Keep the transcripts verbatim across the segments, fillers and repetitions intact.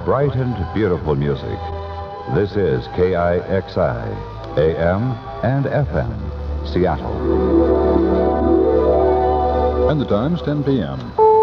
bright and beautiful music. This is K I X I, A M and F M, Seattle. And the time's ten p.m.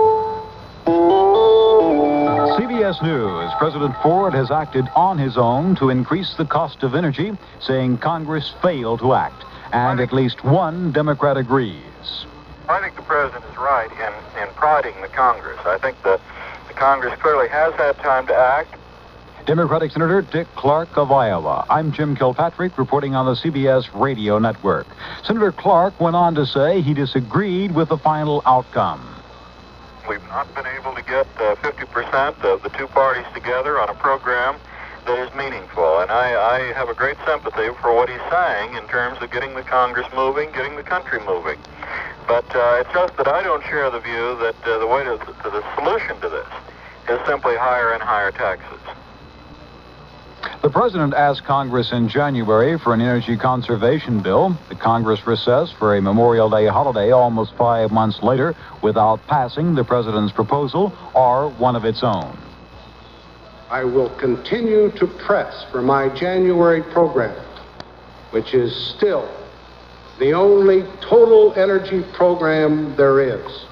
C B S News. President Ford has acted on his own to increase the cost of energy, saying Congress failed to act, and at least one Democrat agrees. I think the president is right in, in prodding the Congress. I think that the Congress clearly has had time to act. Democratic Senator Dick Clark of Iowa. I'm Jim Kilpatrick, reporting on the C B S Radio Network. Senator Clark went on to say he disagreed with the final outcome. We've not been able to get uh, fifty percent of the two parties together on a program that is meaningful. And I, I have a great sympathy for what he's saying in terms of getting the Congress moving, getting the country moving. But uh, it's just that I don't share the view that uh, the way to, to the solution to this is simply higher and higher taxes. The president asked Congress in January for an energy conservation bill. The Congress recessed for a Memorial Day holiday almost five months later without passing the president's proposal or one of its own. I will continue to press for my January program, which is still the only total energy program there is.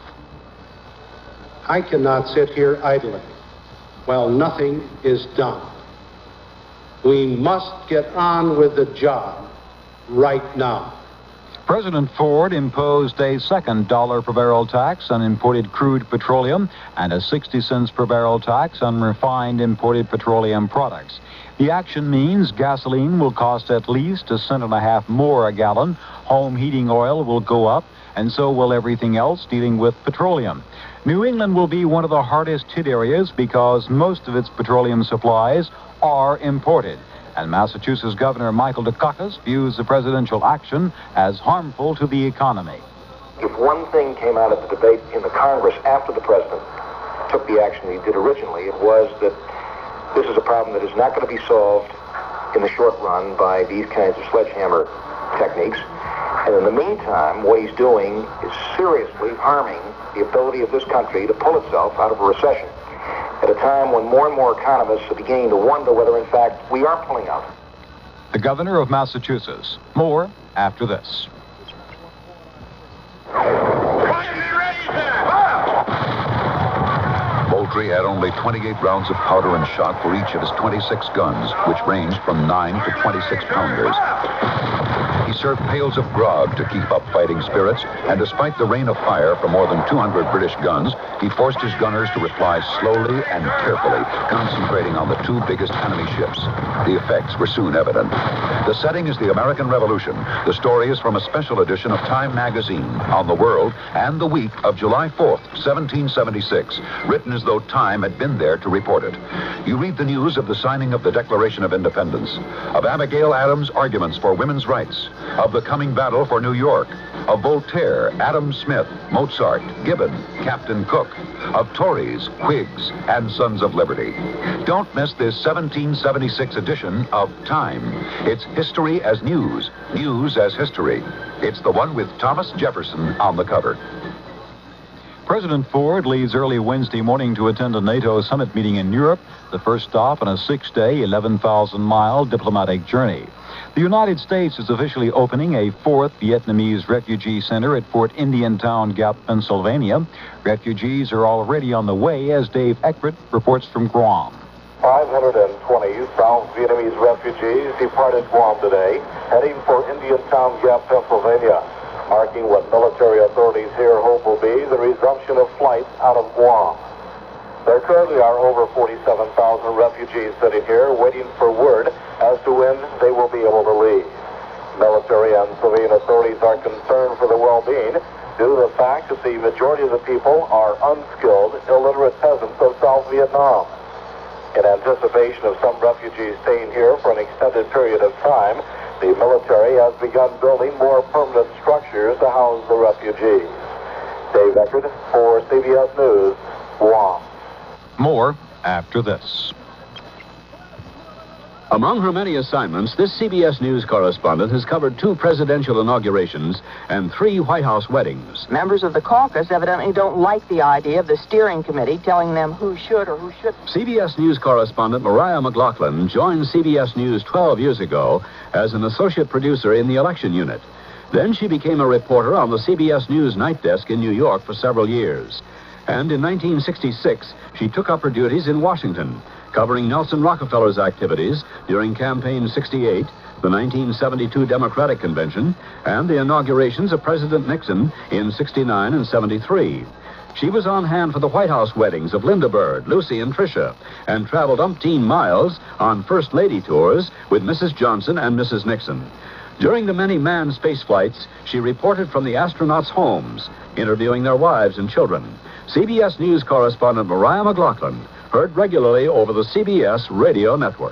I cannot sit here idly while nothing is done. We must get on with the job right now. President Ford imposed a second dollar per barrel tax on imported crude petroleum and a sixty cents per barrel tax on refined imported petroleum products. The action means gasoline will cost at least a cent and a half more a gallon, home heating oil will go up, and so will everything else dealing with petroleum. New England will be one of the hardest hit areas because most of its petroleum supplies are imported. And Massachusetts Governor Michael Dukakis views the presidential action as harmful to the economy. If one thing came out of the debate in the Congress after the president took the action he did originally, it was that this is a problem that is not going to be solved in the short run by these kinds of sledgehammer techniques. And in the meantime, what he's doing is seriously harming the ability of this country to pull itself out of a recession at a time when more and more economists are beginning to wonder whether, in fact, we are pulling out. The governor of Massachusetts. More after this. Moultrie had only twenty-eight rounds of powder and shot for each of his twenty-six guns, which ranged from nine to twenty-six pounders. He served pails of grog to keep up fighting spirits, and despite the rain of fire from more than two hundred British guns, he forced his gunners to reply slowly and carefully, concentrating on the two biggest enemy ships. The effects were soon evident. The setting is the American Revolution. The story is from a special edition of Time magazine on the world and the week of July fourth, seventeen seventy-six, written as though Time had been there to report it. You read the news of the signing of the Declaration of Independence, of Abigail Adams' arguments for women's rights, of the coming battle for New York, of Voltaire, Adam Smith, Mozart, Gibbon, Captain Cook, of Tories, Whigs, and Sons of Liberty. Don't miss this seventeen seventy-six edition of Time. It's history as news, news as history. It's the one with Thomas Jefferson on the cover. President Ford leaves early Wednesday morning to attend a NATO summit meeting in Europe, the first stop on a six-day, eleven thousand mile diplomatic journey. The United States is officially opening a fourth Vietnamese refugee center at Fort Indiantown Gap, Pennsylvania. Refugees are already on the way, as Dave Eckert reports from Guam. five hundred twenty South Vietnamese refugees departed Guam today, heading for Indiantown Gap, Pennsylvania, marking what military authorities here hope will be the resumption of flights out of Guam. There currently are over forty-seven thousand refugees sitting here waiting for word as to when they will be able to leave. Military and civilian authorities are concerned for the well-being due to the fact that the majority of the people are unskilled, illiterate peasants of South Vietnam. In anticipation of some refugees staying here for an extended period of time, the military has begun building more permanent structures to house the refugees. Dave Eckert for C B S News, Guam. More after this. Among her many assignments, this C B S News correspondent has covered two presidential inaugurations and three White House weddings. Members of the caucus evidently don't like the idea of the steering committee telling them who should or who shouldn't. C B S News correspondent Mariah McLaughlin joined C B S News twelve years ago as an associate producer in the election unit. Then she became a reporter on the C B S News night desk in New York for several years. And in nineteen sixty-six, she took up her duties in Washington, covering Nelson Rockefeller's activities during Campaign sixty-eight, the nineteen seventy-two Democratic Convention, and the inaugurations of President Nixon in sixty-nine and seventy-three. She was on hand for the White House weddings of Linda Bird, Lucy, and Tricia, and traveled umpteen miles on First Lady tours with Missus Johnson and Missus Nixon. During the many manned space flights, she reported from the astronauts' homes, interviewing their wives and children. C B S News correspondent Mariah McLaughlin, heard regularly over the C B S radio network.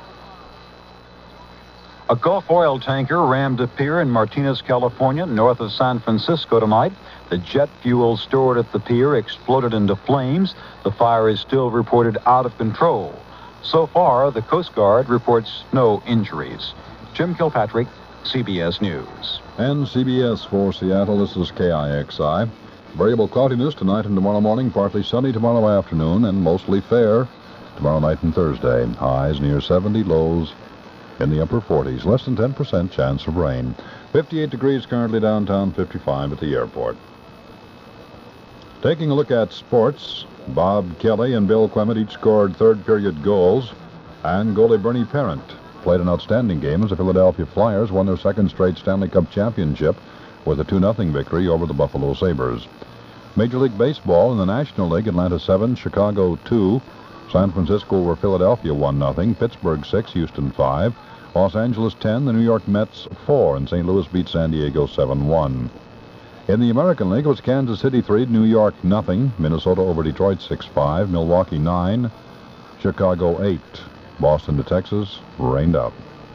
A Gulf oil tanker rammed a pier in Martinez, California, north of San Francisco tonight. The jet fuel stored at the pier exploded into flames. The fire is still reported out of control. So far, the Coast Guard reports no injuries. Jim Kilpatrick, C B S News. And C B S for Seattle, this is K I X I. Variable cloudiness tonight and tomorrow morning, partly sunny tomorrow afternoon, and mostly fair tomorrow night and Thursday. Highs near seventy, lows in the upper forties. Less than ten percent chance of rain. fifty-eight degrees currently downtown, fifty-five at the airport. Taking a look at sports, Bob Kelly and Bill Clement each scored third-period goals, and goalie Bernie Parent played an outstanding game as the Philadelphia Flyers won their second straight Stanley Cup championship with a two nothing victory over the Buffalo Sabres. Major League Baseball in the National League, Atlanta seven, Chicago two, San Francisco over Philadelphia one nothing, Pittsburgh six, Houston five, Los Angeles ten, the New York Mets four, and Saint Louis beat San Diego seven one. In the American League, it was Kansas City three, New York nothing, Minnesota over Detroit six five, Milwaukee nine, Chicago eight. Boston to Texas, rained out.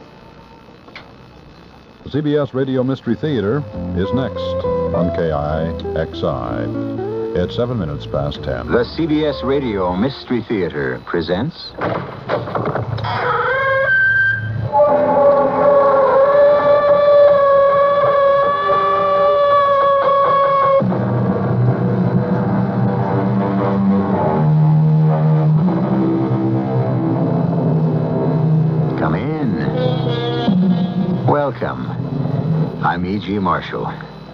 The C B S Radio Mystery Theater is next on K I X I. It's seven minutes past ten. The C B S Radio Mystery Theater presents... Come in. Welcome. I'm E G. Marshall.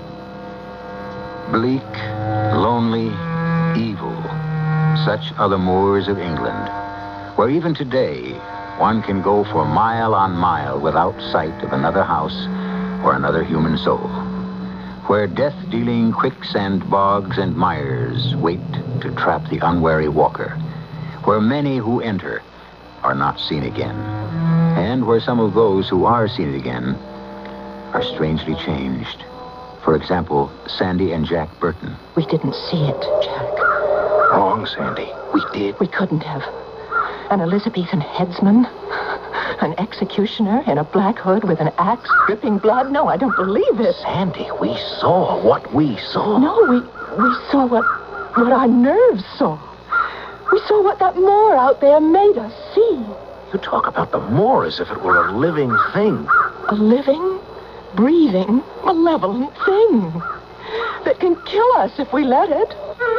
Bleak, lonely, evil. Such are the moors of England, where even today one can go for mile on mile without sight of another house or another human soul, where death-dealing quicksand bogs and mires wait to trap the unwary walker, where many who enter are not seen again, and where some of those who are seen again are strangely changed. For example, Sandy and Jack Burton. We didn't see it, Jack. Wrong, Sandy. We did. We couldn't have. An Elizabethan headsman? An executioner in a black hood with an axe dripping blood? No, I don't believe it. Sandy, we saw what we saw. No, we we saw what what our nerves saw. We saw what that moor out there made us see. You talk about the moor as if it were a living thing. A living, breathing, malevolent thing that can kill us if we let it.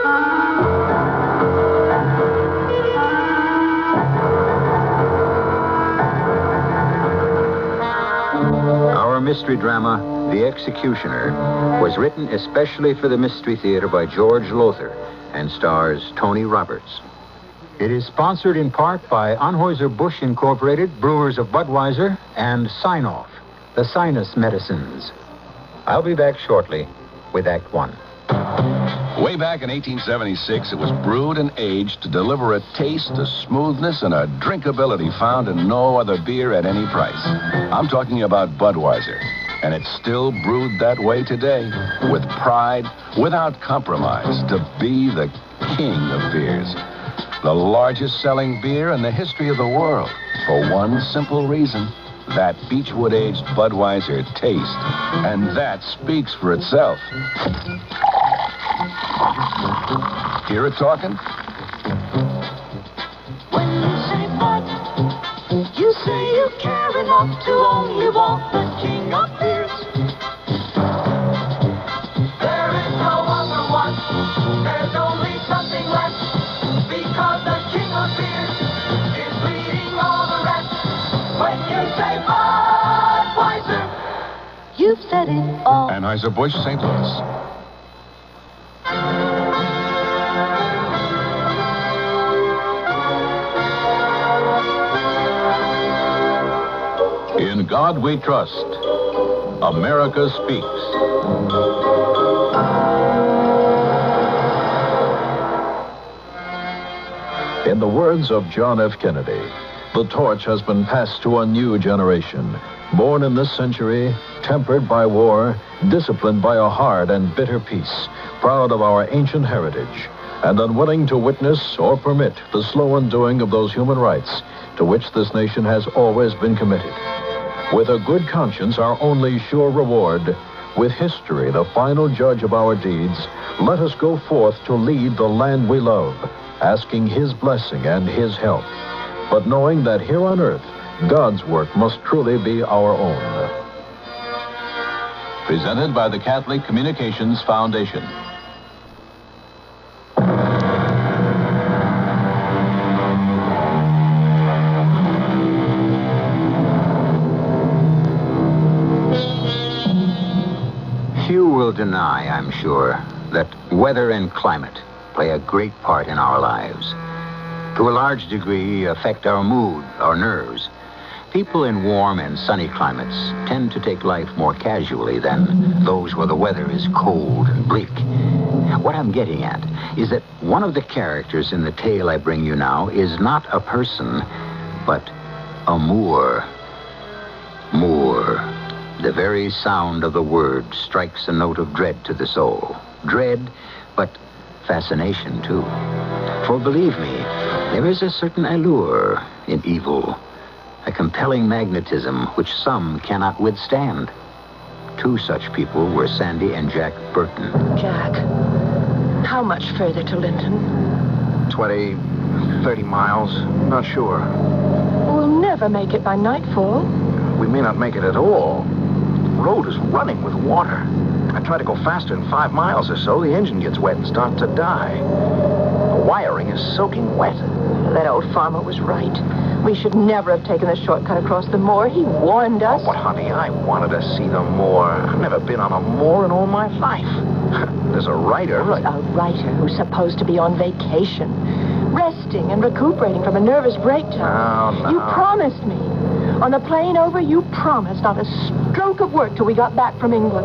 Our mystery drama, The Executioner, was written especially for the Mystery Theater by George Lothar and stars Tony Roberts. It is sponsored in part by Anheuser-Busch Incorporated, Brewers of Budweiser, and Sinoff, the sinus medicines. I'll be back shortly with Act One. Way back in eighteen seventy-six, it was brewed and aged to deliver a taste, a smoothness, and a drinkability found in no other beer at any price. I'm talking about Budweiser, and it's still brewed that way today, with pride, without compromise, to be the king of beers. The largest selling beer in the history of the world, for one simple reason: that Beechwood-aged Budweiser taste. And that speaks for itself. Hear it talking? When you say Bud, you say you care enough to only want the king appears. There is no other one, there's only something less, because the king appears is leading all the rest. When you say Budweiser, you've said it all. Anheuser-Busch, Saint Louis. In God we trust. America speaks. In the words of John F. Kennedy, the torch has been passed to a new generation, born in this century, tempered by war, disciplined by a hard and bitter peace, proud of our ancient heritage, and unwilling to witness or permit the slow undoing of those human rights to which this nation has always been committed. With a good conscience, our only sure reward, with history the final judge of our deeds, let us go forth to lead the land we love, asking his blessing and his help, but knowing that here on earth, God's work must truly be our own. Presented by the Catholic Communications Foundation. Few will deny, I'm sure, that weather and climate play a great part in our lives. To a large degree, affect our mood, our nerves. People in warm and sunny climates tend to take life more casually than those where the weather is cold and bleak. What I'm getting at is that one of the characters in the tale I bring you now is not a person, but a Moor. Moor. The very sound of the word strikes a note of dread to the soul. Dread, but fascination, too. For believe me, there is a certain allure in evil, a compelling magnetism which some cannot withstand. Two such people were Sandy and Jack Burton. Jack, how much further to Linton? twenty, thirty miles. Not sure. We'll never make it by nightfall. We may not make it at all. The road is running with water. I try to go faster than five miles or so. The engine gets wet and starts to die. The wiring is soaking wet. That old farmer was right. We should never have taken the shortcut across the moor. He warned us. Oh, but, honey, I wanted to see the moor. I've never been on a moor in all my life. There's a writer. There's a writer who's supposed to be on vacation, resting and recuperating from a nervous breakdown. No, no. You promised me. On the plane over, you promised not a stroke of work till we got back from England.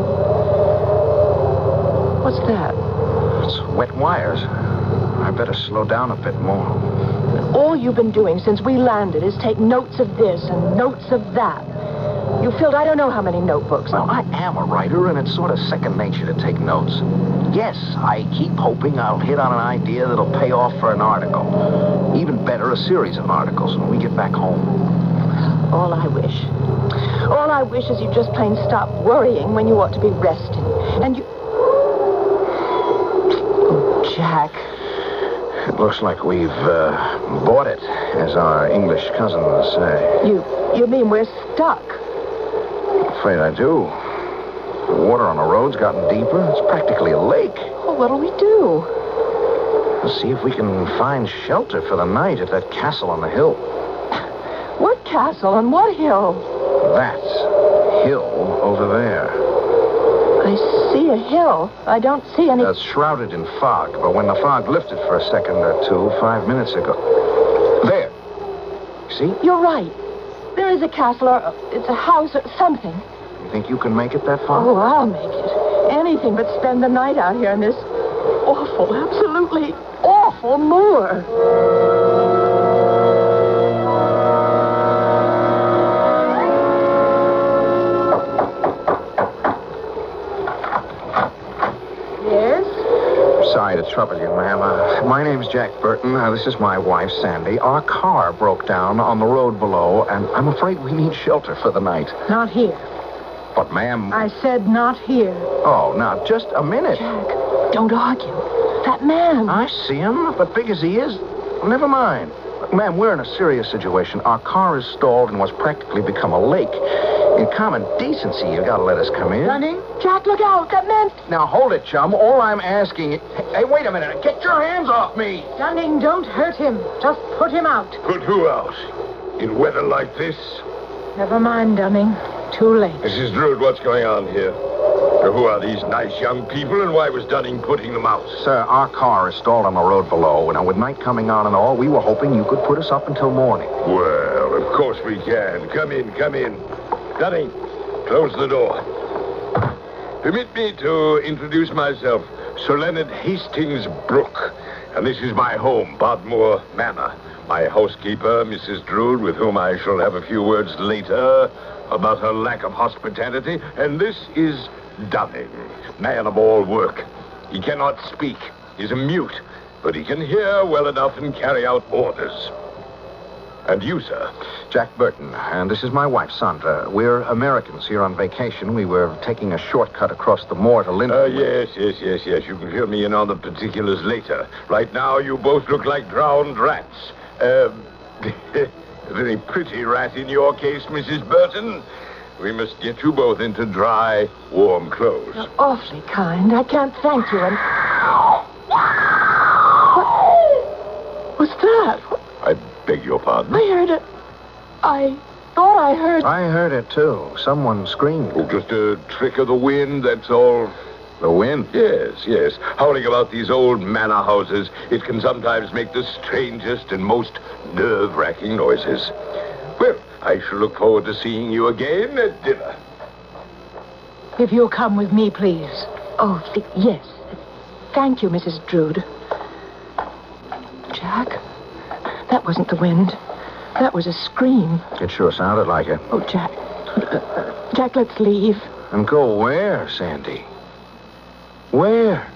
What's that? It's wet wires. I better slow down a bit more. All you've been doing since we landed is take notes of this and notes of that. You filled I don't know how many notebooks. Well, I am a writer, and it's sort of second nature to take notes. Yes, I keep hoping I'll hit on an idea that'll pay off for an article. Even better, a series of articles when we get back home. All I wish. All I wish is you just plain stop worrying when you ought to be resting. And you... Oh, Jack. It looks like we've uh, bought it, as our English cousin will say. You, you mean we're stuck? I'm afraid I do. The water on the road's gotten deeper. It's practically a lake. Well, what'll we do? Let's see if we can find shelter for the night at that castle on the hill. What castle on what hill? That hill over there. I see a hill. I don't see any... That's shrouded in fog, but when the fog lifted for a second or two, five minutes ago... There. See? You're right. There is a castle, or it's a house, or something. You think you can make it that far? Oh, I'll make it. Anything but spend the night out here in this awful, absolutely awful moor. Sorry to trouble you, ma'am. Uh, my name's Jack Burton. Uh, this is my wife, Sandy. Our car broke down on the road below, and I'm afraid we need shelter for the night. Not here. But, ma'am... I said not here. Oh, now, just a minute. Jack, don't argue. That man. I see him, but big as he is, well, never mind. Ma'am, we're in a serious situation. Our car is stalled and what's practically become a lake. In common decency, you gotta let us come in. Dunning? Jack, look out. That man... Now, hold it, chum. All I'm asking... Hey, wait a minute. Get your hands off me. Dunning, don't hurt him. Just put him out. Put who out? In weather like this? Never mind, Dunning. Too late. Missus Drood, what's going on here? Now, who are these nice young people, and why was Dunning putting them out? Sir, our car is stalled on the road below. Now, with night coming on and all, we were hoping you could put us up until morning. Well, of course we can. Come in, come in. Dunning, close the door. Permit me to introduce myself, Sir Leonard Hastings Brooke. And this is my home, Bodmore Manor. My housekeeper, Missus Drood, with whom I shall have a few words later about her lack of hospitality. And this is Dunning, man of all work. He cannot speak. He's a mute, but he can hear well enough and carry out orders. And you, sir? Jack Burton, and this is my wife, Sandra. We're Americans here on vacation. We were taking a shortcut across the moor to Linden. Uh, yes, yes, yes, yes. You can fill me in on the particulars later. Right now, you both look like drowned rats. Uh, a very pretty rat in your case, Missus Burton. We must get you both into dry, warm clothes. You're awfully kind. I can't thank you. And... What was that? I beg your pardon? I heard it. I thought I heard... I heard it, too. Someone screamed. Oh, just a trick of the wind, that's all. The wind? Yes, yes. Howling about these old manor houses, it can sometimes make the strangest and most nerve-wracking noises. Well, I shall look forward to seeing you again at dinner. If you'll come with me, please. Oh, th- yes. Thank you, Missus Drood. Jack, that wasn't the wind. That was a scream. It sure sounded like it. Oh, Jack. Uh, Jack, let's leave. And go where, Sandy? Where?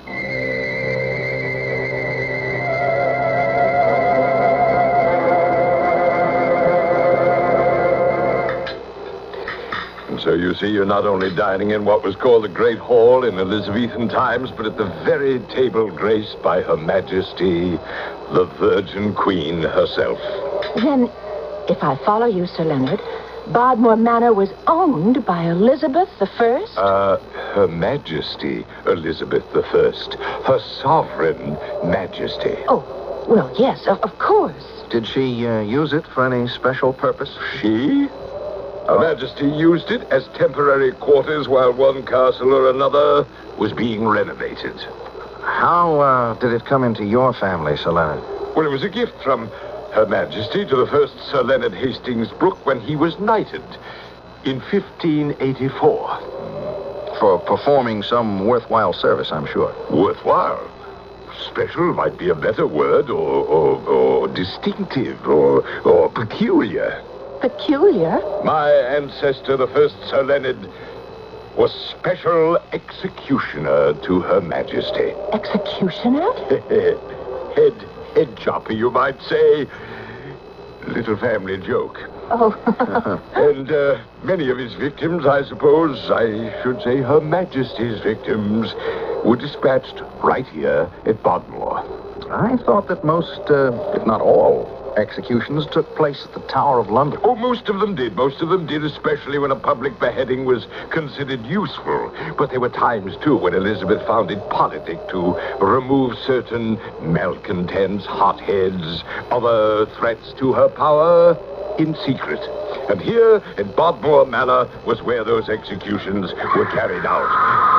And so you see, you're not only dining in what was called the Great Hall in Elizabethan times, but at the very table graced by Her Majesty, the Virgin Queen herself. Then, if I follow you, Sir Leonard, Bodmore Manor was owned by Elizabeth the First? Uh, Her Majesty Elizabeth the First. Her sovereign majesty. Oh, well, yes, of, of course. Did she uh, use it for any special purpose? She? Her Majesty used it as temporary quarters while one castle or another was being renovated. How uh, did it come into your family, Sir Leonard? Well, it was a gift from Her Majesty to the first Sir Leonard Hastings Brooke when he was knighted in fifteen eighty-four. For performing some worthwhile service, I'm sure. Worthwhile? Special might be a better word, or, or, or distinctive, or, or peculiar. Peculiar? My ancestor, the first Sir Leonard, was special executioner to Her Majesty. Executioner? head, head chopper, you might say. Little family joke. Oh. And uh, many of his victims, I suppose, I should say Her Majesty's victims, were dispatched right here at Bodmore. I thought that most, uh, if not all, executions took place at the Tower of London. Oh, most of them did. Most of them did, especially when a public beheading was considered useful. But there were times, too, when Elizabeth found it politic to remove certain malcontents, hotheads, other threats to her power in secret. And here at Bodmore Manor was where those executions were carried out.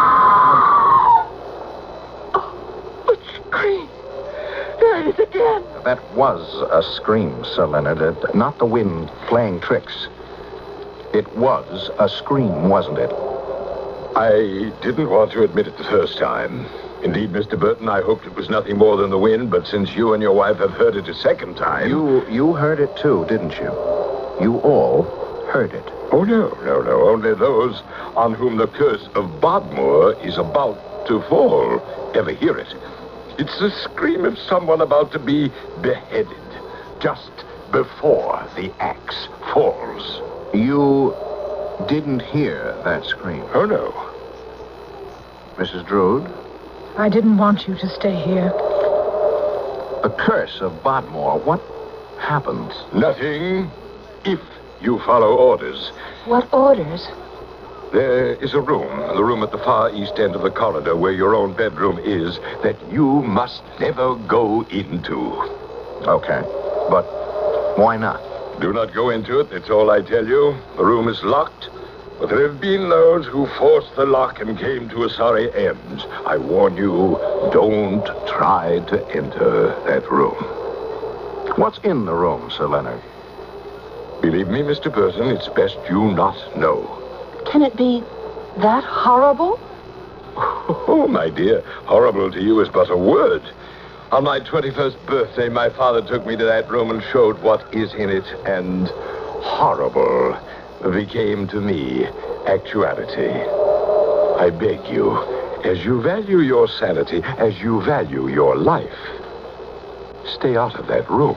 Oh, what scream! There it is again. That was a scream, Sir Leonard. Uh, not the wind playing tricks. It was a scream, wasn't it? I didn't want to admit it the first time. Indeed, Mister Burton, I hoped it was nothing more than the wind, but since you and your wife have heard it a second time... You you heard it too, didn't you? You all heard it. Oh, no, no, no. Only those on whom the curse of Bodmore is about to fall ever hear it. It's the scream of someone about to be beheaded, just before the axe falls. You didn't hear that scream? Oh, no. Missus Drood? I didn't want you to stay here. The curse of Bodmore. What happened? Nothing, if you follow orders. What orders? There is a room, the room at the far east end of the corridor where your own bedroom is, that you must never go into. Okay, but why not? Do not go into it, that's all I tell you. The room is locked, but there have been those who forced the lock and came to a sorry end. I warn you, don't try to enter that room. What's in the room, Sir Leonard? Believe me, Mister Burton, it's best you not know. Can it be that horrible? Oh, my dear, horrible to you is but a word. On my twenty-first birthday, my father took me to that room and showed what is in it, and horrible became to me actuality. I beg you, as you value your sanity, as you value your life, stay out of that room.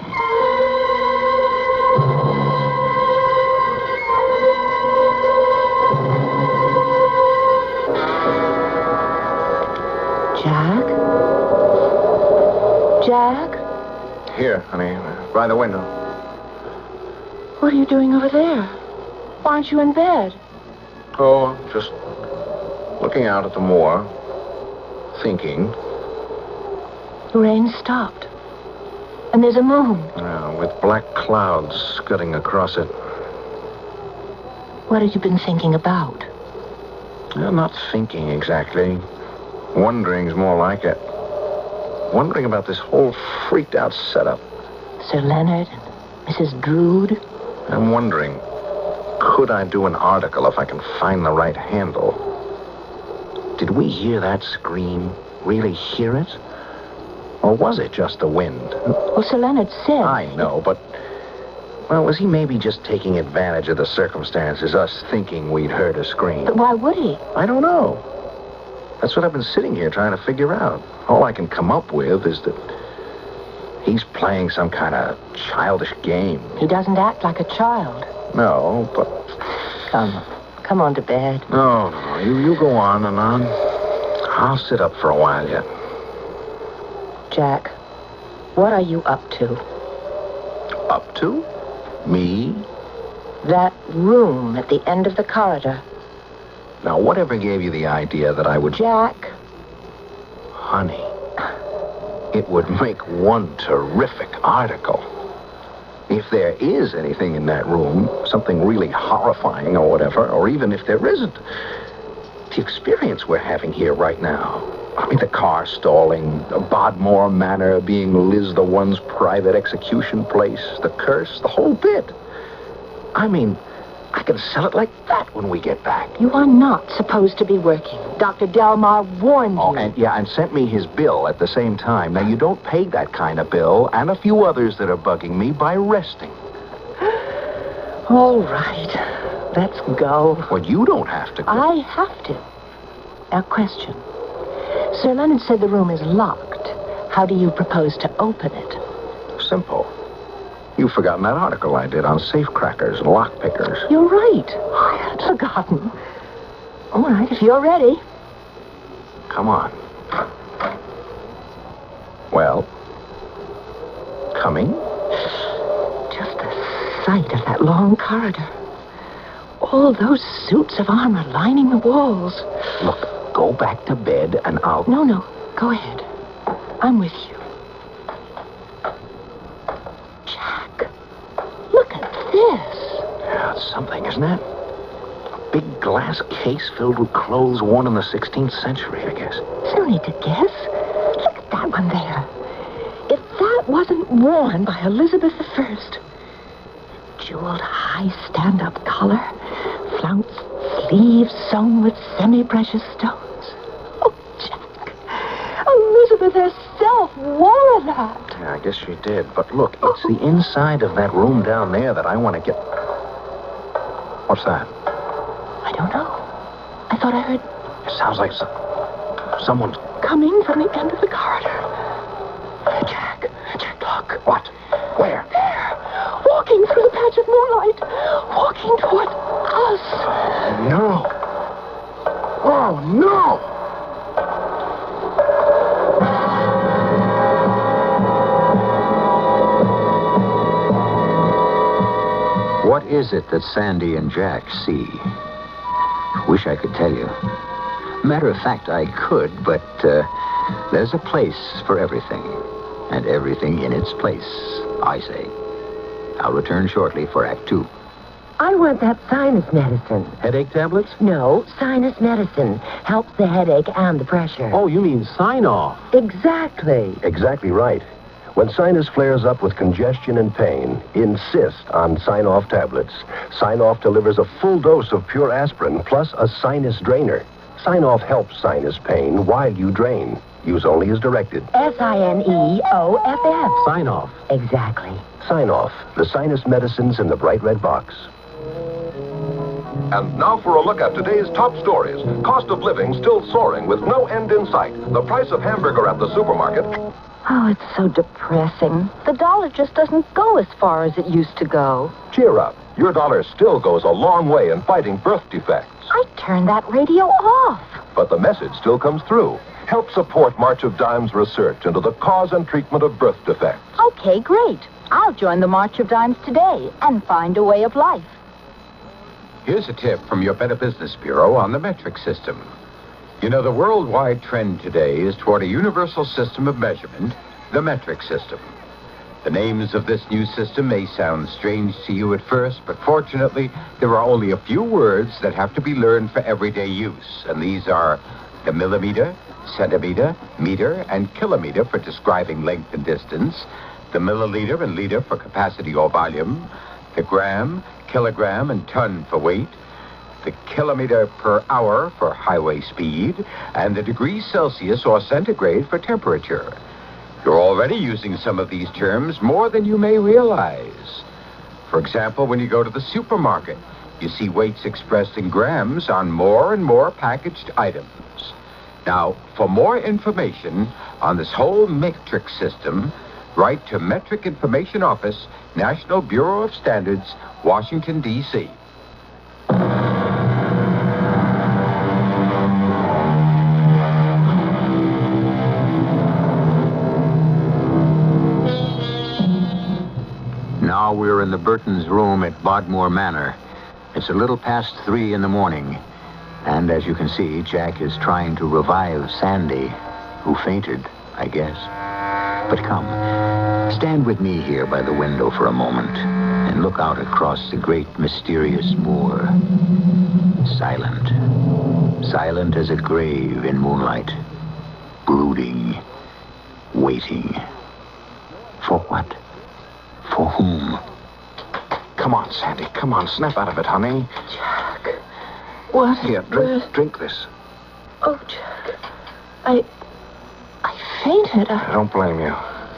Jack? Jack? Here, honey, by the window. What are you doing over there? Why aren't you in bed? Oh, just looking out at the moor, thinking. The rain stopped. And there's a moon. Uh, with black clouds scudding across it. What have you been thinking about? Uh, not thinking exactly. Wondering's more like it. Wondering about this whole freaked out setup. Sir Leonard and Missus Drood. I'm wondering, could I do an article if I can find the right handle? Did we hear that scream? Really hear it? Or was it just the wind? Well, Sir Leonard said... I know, but... Well, was he maybe just taking advantage of the circumstances, us thinking we'd heard a scream? But why would he? I don't know. That's what I've been sitting here trying to figure out. All I can come up with is that he's playing some kind of childish game. He doesn't act like a child. No, but... Come, come on to bed. No, no, you, you go on and on. I'll sit up for a while yet. Jack, what are you up to? Up to? Me? That room at the end of the corridor. Now, whatever gave you the idea that I would... Jack. Honey, it would make one terrific article. If there is anything in that room, something really horrifying or whatever, or even if there isn't, the experience we're having here right now, I mean, the car stalling, Bodmore Manor being Liz the One's private execution place, the curse, the whole bit. I mean, I can sell it like that when we get back. You are not supposed to be working. Doctor Delmar warned Oh, you. and yeah, and sent me his bill at the same time. Now, you don't pay that kind of bill, and a few others that are bugging me, by resting. All right. Let's go. Well, you don't have to go. I have to. Now, question. Sir Leonard said the room is locked. How do you propose to open it? Simple. You've forgotten that article I did on safecrackers and lockpickers. You're right. I had forgotten. All right, if you're ready. Come on. Well, coming? Just the sight of that long corridor. All those suits of armor lining the walls. Look, go back to bed and I'll... No, no. Go ahead. I'm with you. Jack, look at this. Yeah, it's something, isn't it? A big glass case filled with clothes worn in the sixteenth century, I guess. There's no need to guess. Look at that one there. If that wasn't worn by Elizabeth the First. Jeweled high stand-up collar, flounced sleeves sewn with semi-precious stones. Oh, Jack, Elizabeth herself wore that. Yeah, I guess she did. But look, it's the inside of that room down there that I want to get... What's that? I don't know. I thought I heard... It sounds like some... someone's... coming from the end of the corridor. Jack, Jack, look. What? Where? There. Walking through the patch of moonlight. Walking toward us. No. Oh, no! What is it that Sandy and Jack see? Wish I could tell you. Matter of fact, I could, but uh, there's a place for everything. And everything in its place, I say. I'll return shortly for Act Two. I want that sinus medicine. Headache tablets? No, sinus medicine. Helps the headache and the pressure. Oh, you mean sign-off. Exactly. Exactly right. When sinus flares up with congestion and pain, insist on Sign-Off tablets. Sign-Off delivers a full dose of pure aspirin plus a sinus drainer. Sign-Off helps sinus pain while you drain. Use only as directed. S I N E O F F. Sign-Off. Exactly. Sign-Off, the sinus medicines in the bright red box. And now for a look at today's top stories. Cost of living still soaring with no end in sight. The price of hamburger at the supermarket. Oh, it's so depressing. The dollar just doesn't go as far as it used to go. Cheer up. Your dollar still goes a long way in fighting birth defects. I turned that radio off. But the message still comes through. Help support March of Dimes research into the cause and treatment of birth defects. Okay, great. I'll join the March of Dimes today and find a way of life. Here's a tip from your Better Business Bureau on the metric system. You know, the worldwide trend today is toward a universal system of measurement, the metric system. The names of this new system may sound strange to you at first, but fortunately, there are only a few words that have to be learned for everyday use, and these are the millimeter, centimeter, meter, and kilometer for describing length and distance, the milliliter and liter for capacity or volume, the gram, kilogram, and ton for weight, the kilometer per hour for highway speed, and the degrees Celsius or centigrade for temperature. You're already using some of these terms more than you may realize. For example, when you go to the supermarket, you see weights expressed in grams on more and more packaged items. Now, for more information on this whole metric system, write to Metric Information Office, National Bureau of Standards, Washington, D C Now we're in the Burtons' room at Bodmore Manor. It's a little past three in the morning. And as you can see, Jack is trying to revive Sandy, who fainted, I guess. But come, stand with me here by the window for a moment and look out across the great mysterious moor. Silent. Silent as a grave in moonlight. Brooding. Waiting. For what? For whom? Come on, Sandy. Come on. Snap out of it, honey. Jack. What? Here, drink, drink this. Oh, Jack. I... I fainted. I... I don't blame you.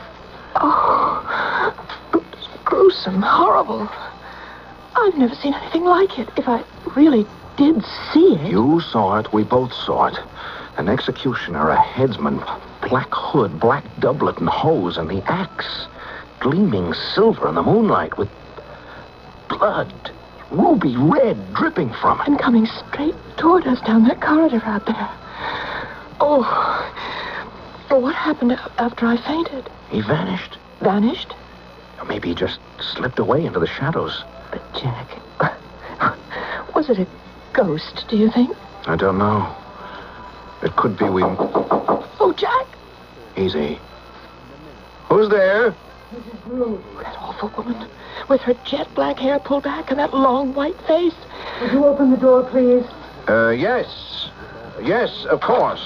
Oh. It was gruesome, horrible. I've never seen anything like it. If I really did see it... You saw it. We both saw it. An executioner, a headsman, black hood, black doublet and hose, and the axe. Gleaming silver in the moonlight with blood, ruby red, dripping from it. And coming straight toward us down that corridor out there. Oh, well, what happened after I fainted? He vanished. Vanished? Or maybe he just slipped away into the shadows. But, Jack, was it a ghost, do you think? I don't know. It could be we... Oh, Jack! Easy. Who's there? Missus Brew. That awful woman with her jet black hair pulled back and that long white face. Would you open the door, please? Uh, yes. Yes, of course.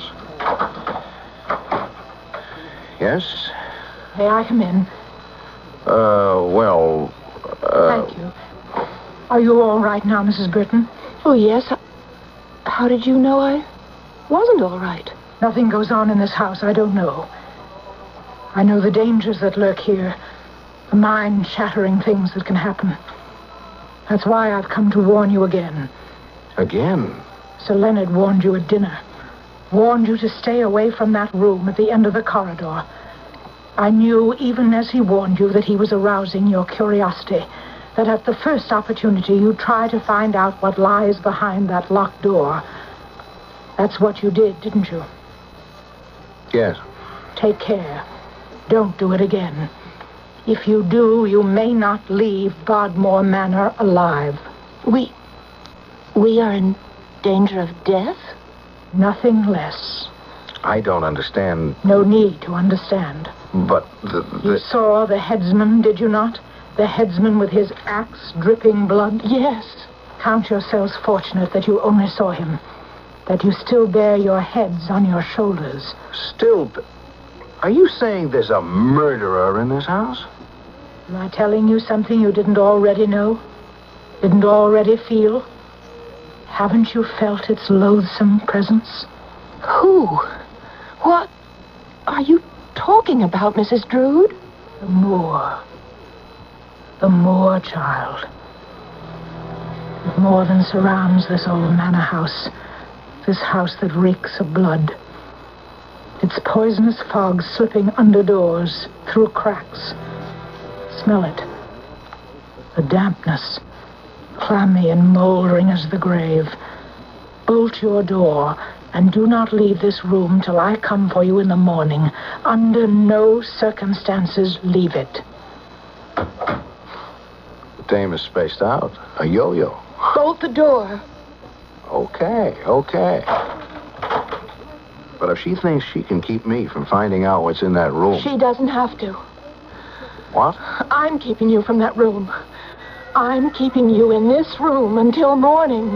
Yes? May I come in? Uh, well, uh... Thank you. Are you all right now, Missus Burton? Oh, yes. How did you know I wasn't all right? Nothing goes on in this house I don't know. I know the dangers that lurk here, the mind-shattering things that can happen. That's why I've come to warn you again. Again? Sir Leonard warned you at dinner. Warned you to stay away from that room at the end of the corridor. I knew, even as he warned you, that he was arousing your curiosity, that at the first opportunity you'd try to find out what lies behind that locked door. That's what you did, didn't you? Yes. Take care. Don't do it again. If you do, you may not leave Godmore Manor alive. We... we are in danger of death? Nothing less. I don't understand. No need to understand. But the... the... You saw the headsman, did you not? The headsman with his axe dripping blood? Yes. Count yourselves fortunate that you only saw him. That you still bear your heads on your shoulders. Still... Are you saying there's a murderer in this house? Am I telling you something you didn't already know? Didn't already feel? Haven't you felt its loathsome presence? Who? What are you talking about, Missus Drood? The Moor. The Moor, child. More than surrounds this old manor house. This house that reeks of blood. Its poisonous fog slipping under doors, through cracks. Smell it. The dampness, clammy and moldering as the grave. Bolt your door, and do not leave this room till I come for you in the morning. Under no circumstances leave it. The dame is spaced out. A yo-yo. Bolt the door. Okay, okay. But if she thinks she can keep me from finding out what's in that room... She doesn't have to. What? I'm keeping you from that room. I'm keeping you in this room until morning.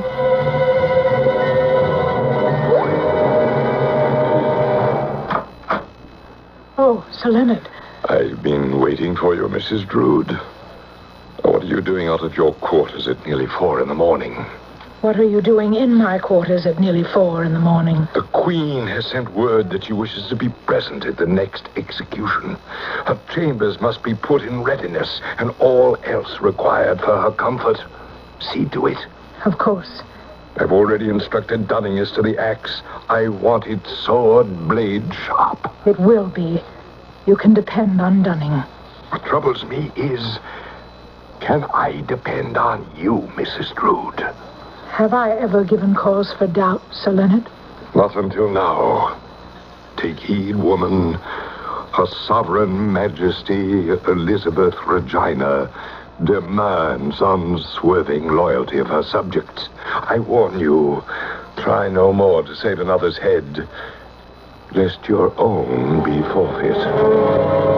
Oh, Sir Leonard. I've been waiting for you, Missus Drood. What are you doing out at your quarters at nearly four in the morning? What are you doing in my quarters at nearly four in the morning? The Queen has sent word that she wishes to be present at the next execution. Her chambers must be put in readiness, and all else required for her comfort. See to it. Of course. I've already instructed Dunning as to the axe. I want it sword blade sharp. It will be. You can depend on Dunning. What troubles me is, can I depend on you, Missus Drood? Have I ever given cause for doubt, Sir Leonard? Not until now. Take heed, woman. Her sovereign majesty, Elizabeth Regina, demands unswerving loyalty of her subjects. I warn you, try no more to save another's head, lest your own be forfeit.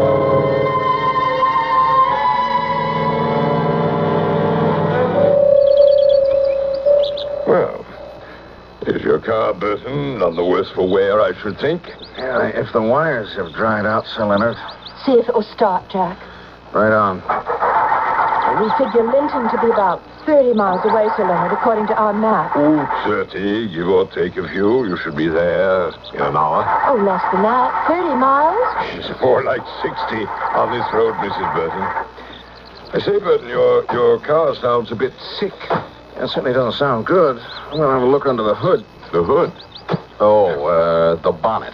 Well, is your car, Burton, none the worse for wear, I should think? Yeah, if the wires have dried out, Sir Leonard. See if it will start, Jack. Right on. We figure Linton to be about thirty miles away, Sir Leonard, according to our map. Oh, thirty, give or take a few. You should be there in an hour. Oh, less than that. Thirty miles? It's more like sixty on this road, Missus Burton. I say, Burton, your, your car sounds a bit sick. It certainly doesn't sound good. I'm going to have a look under the hood. The hood? Oh, uh, the bonnet.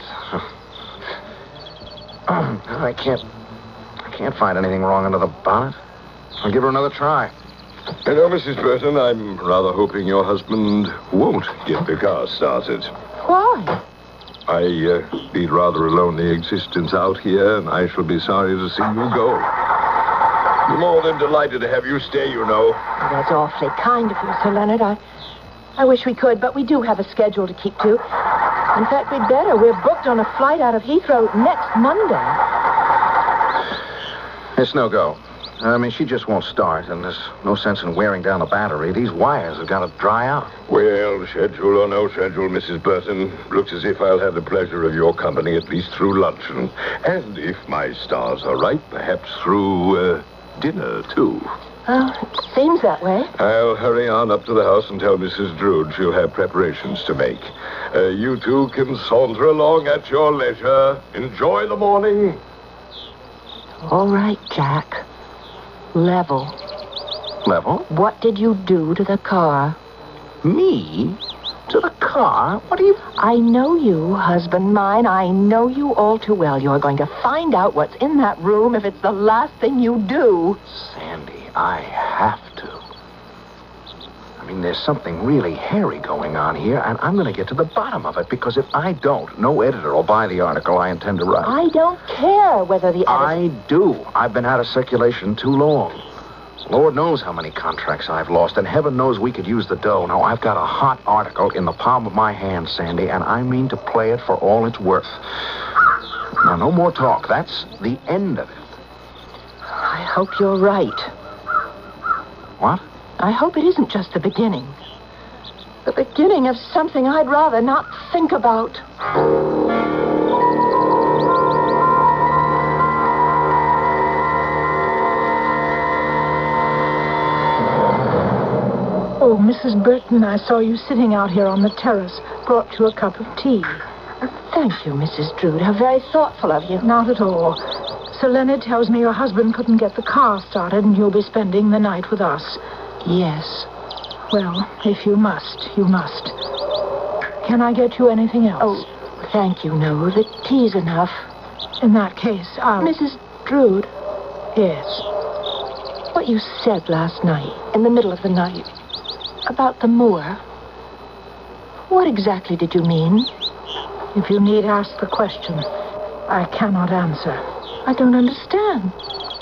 I can't... I can't find anything wrong under the bonnet. I'll give her another try. You know, Missus Burton, I'm rather hoping your husband won't get the car started. Why? I uh, lead rather a lonely existence out here, and I shall be sorry to see you go. More than delighted to have you stay, you know. That's awfully kind of you, Sir Leonard. I, I wish we could, but we do have a schedule to keep to. In fact, we'd better. We're booked on a flight out of Heathrow next Monday. It's no go. I mean, she just won't start, and there's no sense in wearing down the battery. These wires have got to dry out. Well, schedule or no schedule, Missus Burton, looks as if I'll have the pleasure of your company at least through luncheon. And if my stars are right, perhaps through, uh, dinner, too. Well, it seems that way. I'll hurry on up to the house and tell Missus Drood she'll have preparations to make. Uh, you two can saunter along at your leisure. Enjoy the morning. All right, Jack. Level. Level? What did you do to the car? Me? To the car? What do you... I know you, husband mine. I know you all too well. You're going to find out what's in that room if it's the last thing you do. Sandy, I have to. I mean, there's something really hairy going on here, and I'm going to get to the bottom of it, because if I don't, no editor will buy the article I intend to write. I don't care whether the editor... I do. I've been out of circulation too long. Lord knows how many contracts I've lost, and heaven knows we could use the dough. Now, I've got a hot article in the palm of my hand, Sandy, and I mean to play it for all it's worth. Now, no more talk. That's the end of it. I hope you're right. What? I hope it isn't just the beginning. The beginning of something I'd rather not think about. Oh, Missus Burton, I saw you sitting out here on the terrace. Brought you a cup of tea. Thank you, Missus Drood. How very thoughtful of you. Not at all. Sir Leonard tells me your husband couldn't get the car started and you'll be spending the night with us. Yes. Well, if you must, you must. Can I get you anything else? Oh, thank you, no. The tea's enough. In that case, I'll... Missus Drood. Yes? What you said last night, in the middle of the night, about the moor. What exactly did you mean? If you need ask the question, I cannot answer. I don't understand.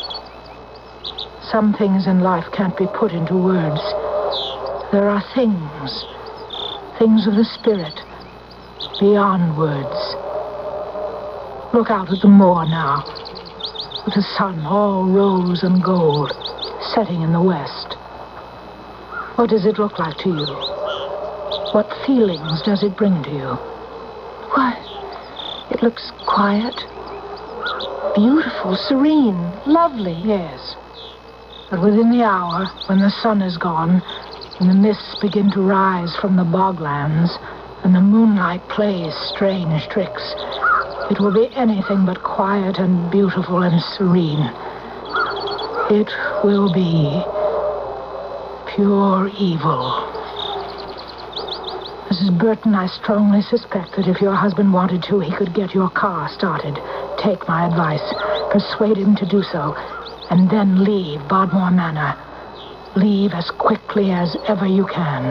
Some things in life can't be put into words. There are things, things of the spirit, beyond words. Look out at the moor now, with the sun all rose and gold, setting in the west. What does it look like to you? What feelings does it bring to you? Why, it looks quiet, beautiful, serene, lovely. Yes. But within the hour, when the sun is gone, and the mists begin to rise from the boglands, and the moonlight plays strange tricks, it will be anything but quiet and beautiful and serene. It will be pure evil. Missus Burton, I strongly suspect that if your husband wanted to, he could get your car started. Take my advice. Persuade him to do so. And then leave Bodmore Manor. Leave as quickly as ever you can.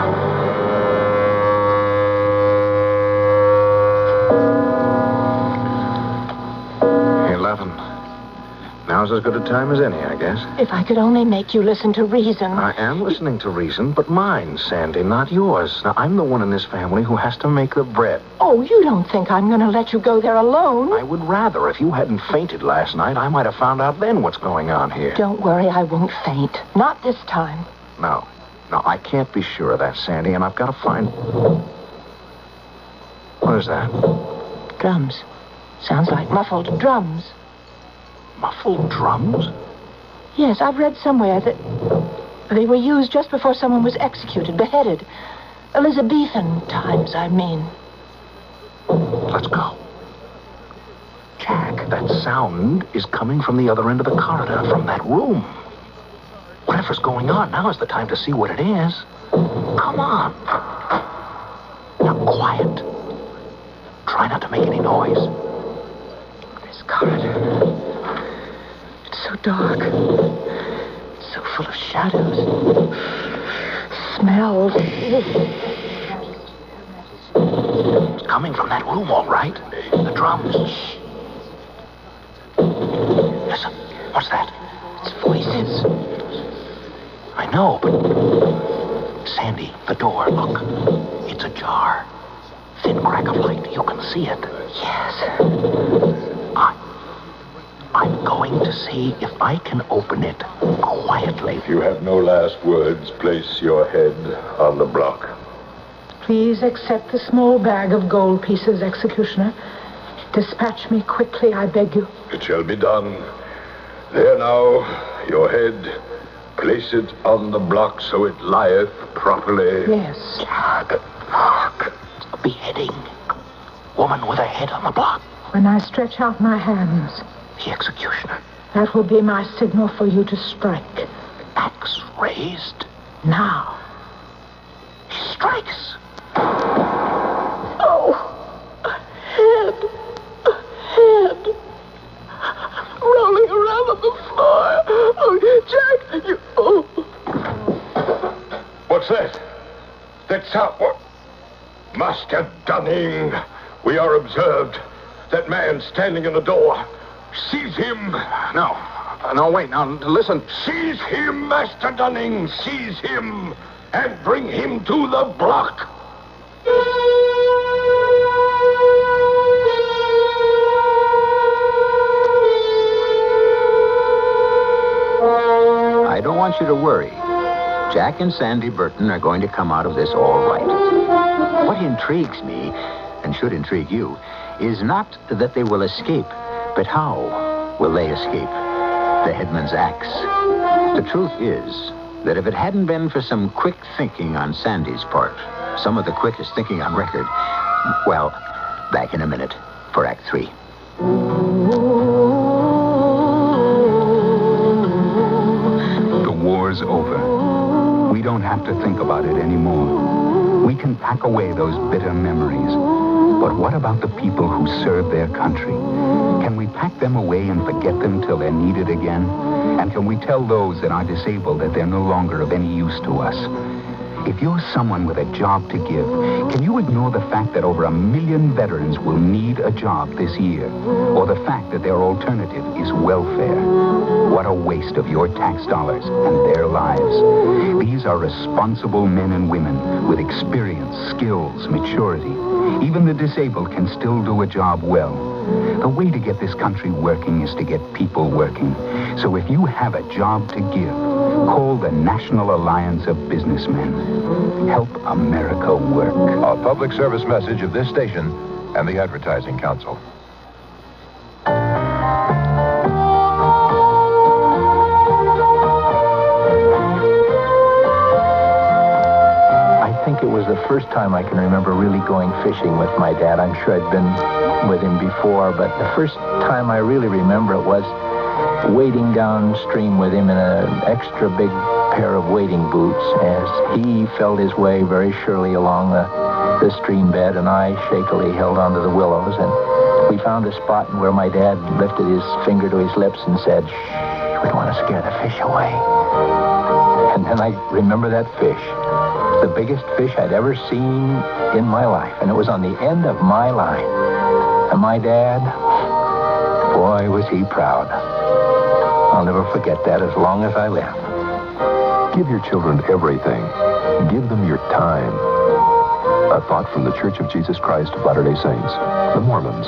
Eleven. Now's as good a time as any, I guess. If I could only make you listen to reason. I am listening to reason, but mine, Sandy, not yours. Now, I'm the one in this family who has to make the bread. Oh, you don't think I'm going to let you go there alone? I would rather. If you hadn't fainted last night, I might have found out then what's going on here. Don't worry, I won't faint. Not this time. No. No, I can't be sure of that, Sandy, and I've got to find... What is that? Drums. Sounds like muffled drums. Muffled drums? Yes, I've read somewhere that they were used just before someone was executed, beheaded. Elizabethan times, I mean. Let's go. Jack, that sound is coming from the other end of the corridor, from that room. Whatever's going on, now is the time to see what it is. Come on. Now, quiet. Try not to make any noise. This corridor... so dark. So full of shadows. Smells. It's coming from that room, all right. The drums. Shh. Listen. What's that? It's voices. I know, but... Sandy, the door, look. It's ajar. Thin crack of light. You can see it. Yes. I... I'm going to see if I can open it quietly. If you have no last words, place your head on the block. Please accept the small bag of gold pieces, Executioner. Dispatch me quickly, I beg you. It shall be done. There now, your head. Place it on the block so it lieth properly. Yes. Jack, look. It's a beheading. Woman with her head on the block. When I stretch out my hands... The executioner. That will be my signal for you to strike. Axe raised. Now. He strikes. Oh, a head. A head. Rolling around on the floor. Oh, Jack, you... Oh. What's that? That's how... What? Master Dunning, we are observed. That man standing in the door. Seize him. No. Uh, no, wait. Now, listen. Seize him, Master Dunning. Seize him. And bring him to the block. I don't want you to worry. Jack and Sandy Burton are going to come out of this all right. What intrigues me, and should intrigue you, is not that they will escape, but how will they escape the headman's axe? The truth is that if it hadn't been for some quick thinking on Sandy's part, some of the quickest thinking on record, well, back in a minute for Act Three. The war's over. We don't have to think about it anymore. We can pack away those bitter memories. But what about the people who serve their country? Can we pack them away and forget them till they're needed again? And can we tell those that are disabled that they're no longer of any use to us? If you're someone with a job to give, can you ignore the fact that over a million veterans will need a job this year? Or the fact that their alternative is welfare? What a waste of your tax dollars and their lives. These are responsible men and women with experience, skills, maturity. Even the disabled can still do a job well. The way to get this country working is to get people working. So if you have a job to give, call the National Alliance of Businessmen. Help America work. A public service message of this station and the Advertising Council. I think it was the first time I can remember really going fishing with my dad. I'm sure I'd been with him before, but the first time I really remember it was wading downstream with him in an extra big pair of wading boots as he felt his way very surely along the, the stream bed, and I shakily held onto the willows, and we found a spot where my dad lifted his finger to his lips and said, "Shh, we don't want to scare the fish away." And then I remember that fish, the biggest fish I'd ever seen in my life, and it was on the end of my line. And my dad, boy, was he proud. I'll never forget that as long as I live. Give your children everything. Give them your time. A thought from the Church of Jesus Christ of Latter-day Saints, the Mormons.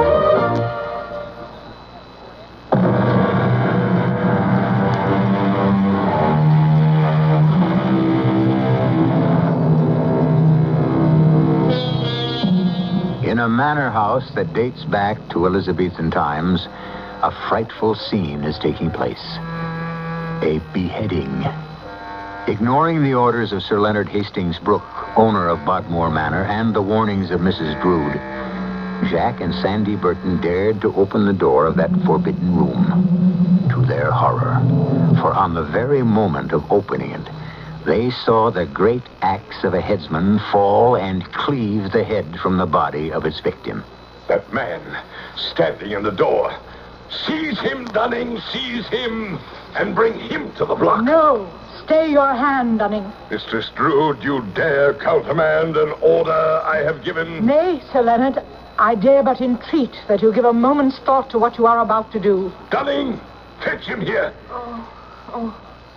In a manor house that dates back to Elizabethan times, a frightful scene is taking place. A beheading. Ignoring the orders of Sir Leonard Hastings Brooke, owner of Bodmore Manor, and the warnings of Missus Drood, Jack and Sandy Burton dared to open the door of that forbidden room. To their horror, for on the very moment of opening it, they saw the great axe of a headsman fall and cleave the head from the body of its victim. That man standing in the door. Seize him, Dunning, seize him, and bring him to the block. No, stay your hand, Dunning. Mistress Drood, you dare countermand an order I have given? Nay, Sir Leonard, I dare but entreat that you give a moment's thought to what you are about to do. Dunning, fetch him here. Oh, oh.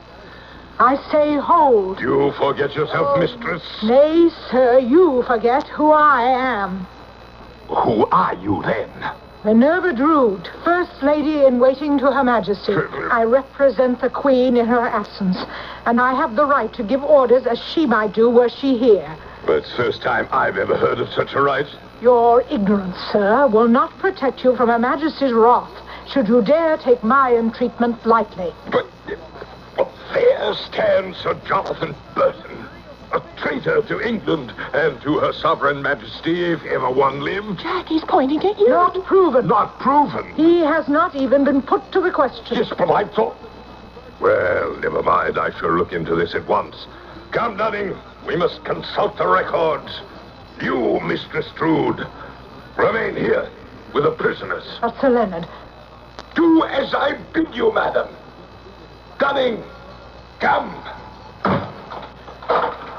I say hold. You forget yourself, mistress. Nay, sir, you forget who I am. Who are you, then? Minerva Drood, First Lady in waiting to Her Majesty. I represent the Queen in her absence, and I have the right to give orders as she might do were she here. But it's the first time I've ever heard of such a right. Your ignorance, sir, will not protect you from Her Majesty's wrath, should you dare take my entreatment lightly. But, but there stands Sir Jonathan Burton, a traitor to England and to Her Sovereign Majesty, if ever one lived. Jack, he's pointing at you. Not proven. Not proven? He has not even been put to the question. Yes, but I thought... Well, never mind. I shall look into this at once. Come, Dunning. We must consult the records. You, Mistress Drood, remain here with the prisoners. But, Sir Leonard... Do as I bid you, madam. Dunning, come.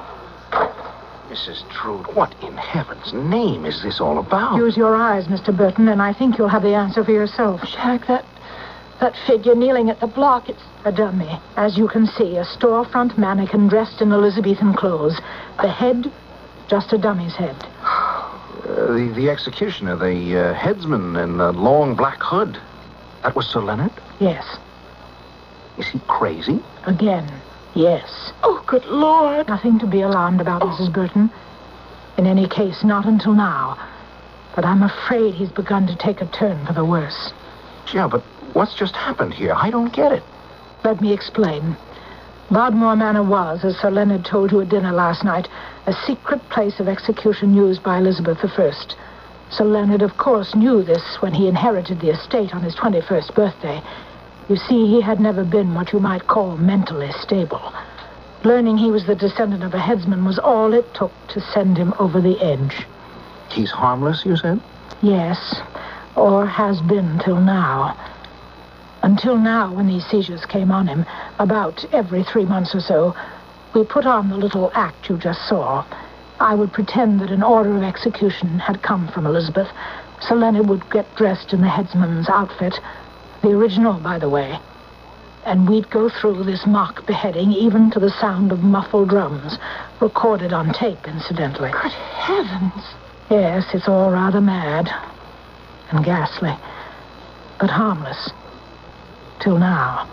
Missus Trude, what in heaven's name is this all about? Use your eyes, Mister Burton, and I think you'll have the answer for yourself. Jack, that... That figure kneeling at the block, it's a dummy. As you can see, a storefront mannequin dressed in Elizabethan clothes. The head, just a dummy's head. Uh, the, the executioner, the uh, headsman in the long black hood. That was Sir Leonard? Yes. Is he crazy? Again, yes. Oh, good Lord. Nothing to be alarmed about, oh. Missus Burton. In any case, not until now. But I'm afraid he's begun to take a turn for the worse. Yeah, but what's just happened here? I don't get it. Let me explain. Bodmore Manor was, as Sir Leonard told you at dinner last night, a secret place of execution used by Elizabeth the First. Sir Leonard, of course, knew this when he inherited the estate on his twenty-first birthday. You see, he had never been what you might call mentally stable. Learning he was the descendant of a headsman was all it took to send him over the edge. He's harmless, you said? Yes, or has been till now. Until now, when these seizures came on him, about every three months or so, we put on the little act you just saw. I would pretend that an order of execution had come from Elizabeth. Sir Leonard would get dressed in the headsman's outfit, the original, by the way. And we'd go through this mock beheading, even to the sound of muffled drums, recorded on tape, incidentally. Good heavens! Yes, it's all rather mad and ghastly, but harmless. Till now.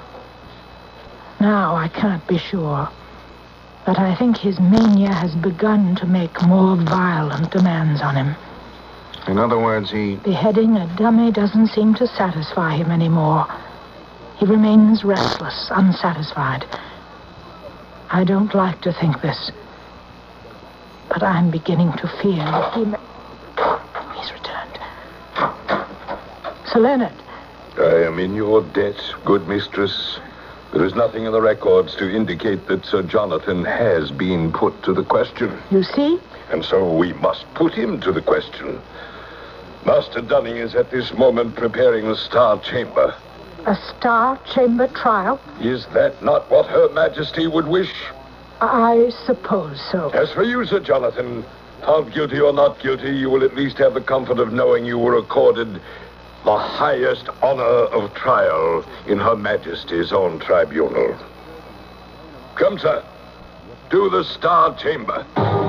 Now I can't be sure. But I think his mania has begun to make more violent demands on him. In other words, he... Beheading a dummy doesn't seem to satisfy him anymore. He remains restless, unsatisfied. I don't like to think this. But I'm beginning to fear that he may... He's returned. Sir Leonard. I am in your debt, good mistress. There is nothing in the records to indicate that Sir Jonathan has been put to the question. You see? And so we must put him to the question. Master Dunning is at this moment preparing the Star Chamber. A Star Chamber trial? Is that not what Her Majesty would wish? I suppose so. As for you, Sir Jonathan, found guilty or not guilty, you will at least have the comfort of knowing you were accorded the highest honor of trial in Her Majesty's own tribunal. Come, sir, to the Star Chamber.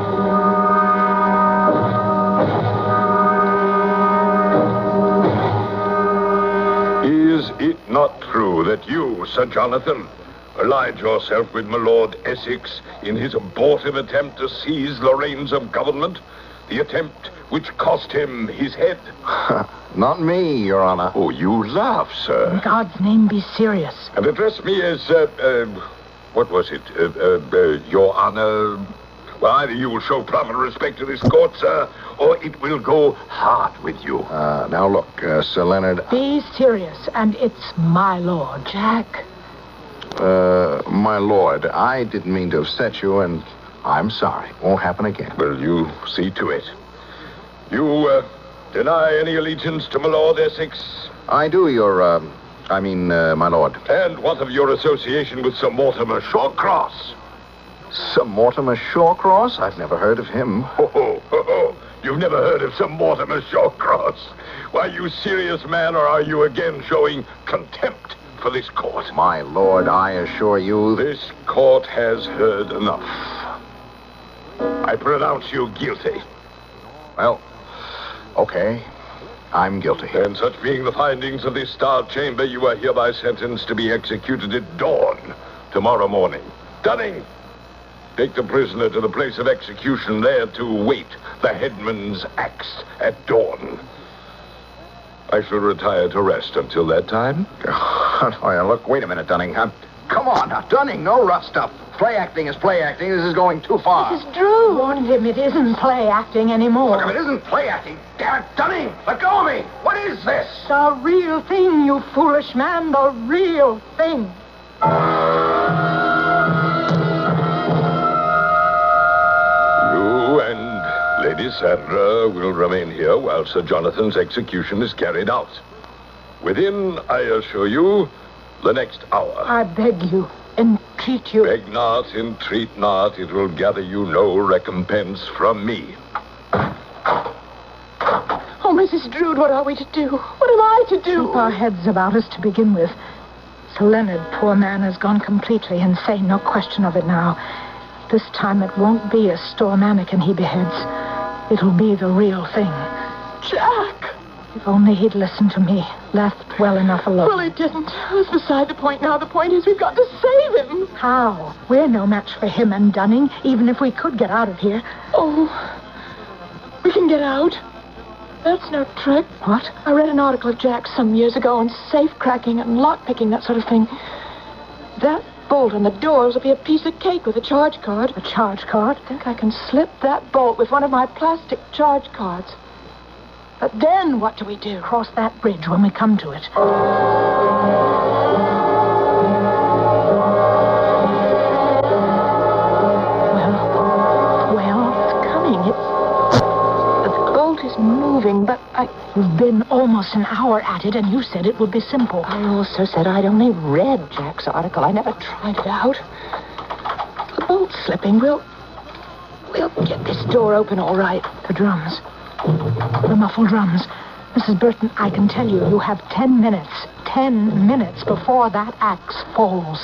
Is it not true that you, Sir Jonathan, allied yourself with my Lord Essex in his abortive attempt to seize the reins of government? The attempt which cost him his head? Not me, Your Honor. Oh, you laugh, sir. In God's name, be serious. And address me as, uh, uh, what was it? Uh, uh, uh, Your Honor. Well, either you will show proper respect to this court, sir, or it will go hard with you. Uh, now look, uh, Sir Leonard. Be serious, and it's my lord. Jack. Uh, my lord, I didn't mean to upset you, and I'm sorry. Won't happen again. Well, you see to it. You, uh, deny any allegiance to my Lord Essex? I do, your, uh, I mean, uh, my lord. And what of your association with Sir Mortimer Shawcross? Sir Mortimer Shawcross? I've never heard of him. Ho, ho, ho, ho. You've never heard of Sir Mortimer Shawcross? Why, you serious man, or are you again showing contempt for this court? My lord, I assure you... This court has heard enough. I pronounce you guilty. Well, okay. I'm guilty. And such being the findings of this Star Chamber, you are hereby sentenced to be executed at dawn tomorrow morning. Dunning, take the prisoner to the place of execution there to wait the headman's axe at dawn. I shall retire to rest until that time. Oh, look, wait a minute, Dunning. I'm... Come on now, Dunning, no rough stuff. Play acting is play acting. This is going too far. Missus Drew warned him it isn't play acting anymore. Look, if it isn't play acting, damn it, Dunning, let go of me. What is this? The real thing, you foolish man, the real thing. You and Lady Sandra will remain here while Sir Jonathan's execution is carried out. Within, I assure you, the next hour. I beg you, entreat entreat you. Beg not, entreat not. It will gather you no recompense from me. Oh, Missus Drood, what are we to do? What am I to do? Keep our heads about us to begin with. Sir Leonard, poor man, has gone completely insane, no question of it now. This time it won't be a store mannequin he beheads. It'll be the real thing. Jack! If only he'd listened to me, left well enough alone. Well, he didn't. That's beside the point now. The point is we've got to save him. How? We're no match for him and Dunning, even if we could get out of here. Oh, we can get out. That's no trick. What? I read an article of Jack's some years ago on safe cracking and lock picking, that sort of thing. That bolt on the doors will be a piece of cake with a charge card. A charge card? I think I can slip that bolt with one of my plastic charge cards. But then what do we do? Cross that bridge when we come to it. Is moving, but I... You've been almost an hour at it, and you said it would be simple. I also said I'd only read Jack's article. I never tried it out. The bolt's slipping. We'll... We'll get this door open all right. The drums. The muffled drums. Missus Burton, I can tell you, you have ten minutes. Ten minutes before that axe falls.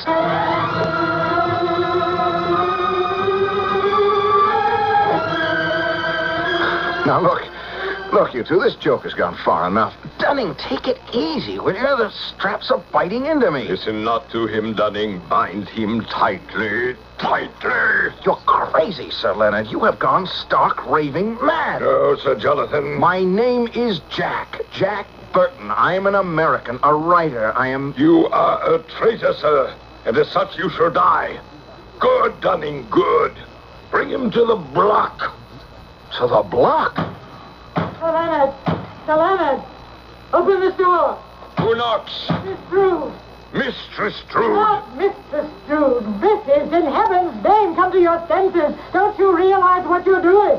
Now, look. Look, you two, this joke has gone far enough. Dunning, take it easy, will you? The straps are biting into me. Listen not to him, Dunning. Bind him tightly, tightly. You're crazy, Sir Leonard. You have gone stark raving mad. No, Sir Jonathan. My name is Jack. Jack Burton. I am an American, a writer. I am... You are a traitor, sir, and as such you shall die. Good, Dunning, good. Bring him to the block. To the block? Sir Leonard! Sir Leonard! Open this door! Who knocks? Miss Drood! Mistress Drood! Not Mistress Drood! Missus, in heaven's name, come to your senses! Don't you realize what you're doing?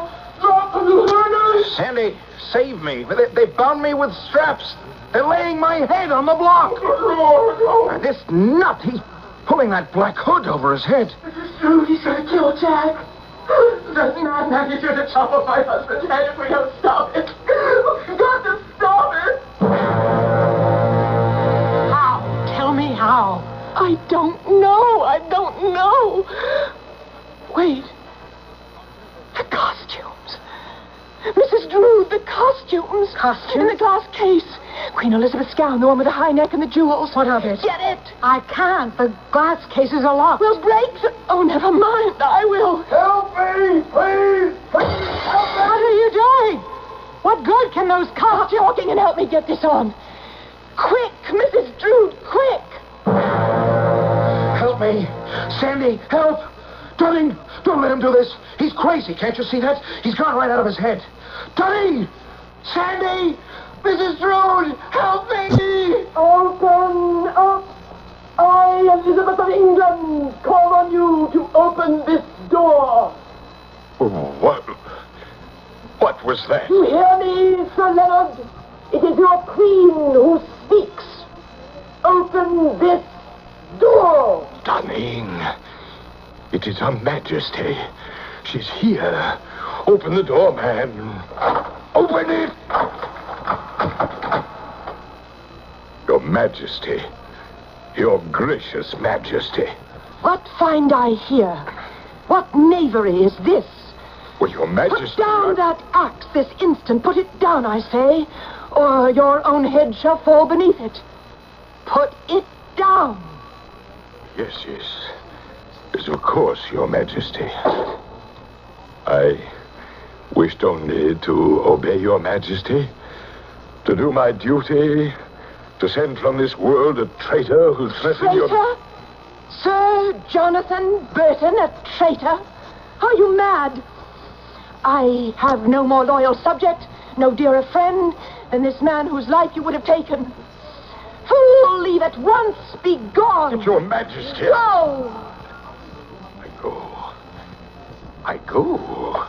Sandy, save me. They, they bound me with straps. They're laying my head on the block. Now, this nut, he's pulling that black hood over his head. Missus Drood, he's going to kill Jack. That madman is going to chop off my husband's head if we don't stop it. We've got to stop it. How? Tell me how. I don't know. I don't know. Wait. The costumes. Missus Drood, the costumes. Costumes? In the glass case. Queen Elizabeth's gown, the one with the high neck and the jewels. What of it? Get it. I can't. The glass cases are locked. We'll break the... Oh, never mind. I will. Help me, please. Please help me. What are you doing? What good can those Stop costumes... talking and help me get this on. Quick, Missus Drood, quick. Help me. Sandy, help. Dunning, don't let him do this. He's crazy. Can't you see that? He's gone right out of his head. Dunning! Sandy! Missus Drood, help me! Open up. I, Elizabeth of England, call on you to open this door. What? What was that? You hear me, Sir Leonard? It is your queen who speaks. Open this door. Dunning, it is Her Majesty. She's here. Open the door, man. Open it! Your Majesty. Your gracious Majesty. What find I here? What knavery is this? Well, Your Majesty... Put down that axe this instant. Put it down, I say, or your own head shall fall beneath it. Put it down. Yes, yes. Yes, of course, Your Majesty. I wished only to obey Your Majesty, to do my duty, to send from this world a traitor who threatened your... Traitor? Sir Jonathan Burton, a traitor? Are you mad? I have no more loyal subject, no dearer friend than this man whose life you would have taken. Fool, leave at once, be gone. But Your Majesty... Go! I go. I go.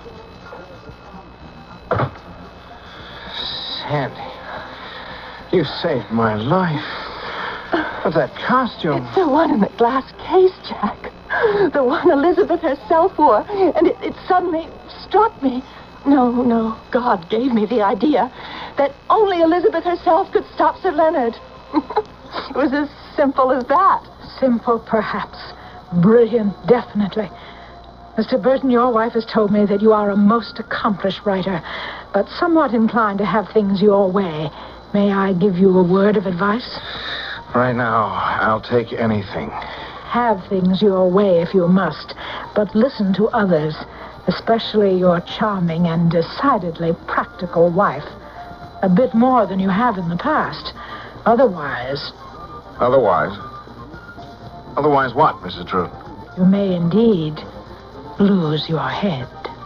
Sandy, you saved my life. But that costume... It's the one in the glass case, Jack. The one Elizabeth herself wore. And it, it suddenly struck me. No, no, God gave me the idea that only Elizabeth herself could stop Sir Leonard. It was as simple as that. Simple, perhaps. Brilliant, definitely. Mister Burton, your wife has told me that you are a most accomplished writer, but somewhat inclined to have things your way. May I give you a word of advice? Right now, I'll take anything. Have things your way if you must, but listen to others, especially your charming and decidedly practical wife. A bit more than you have in the past. Otherwise... Otherwise? Otherwise what, Missus Drew? You may indeed lose your head.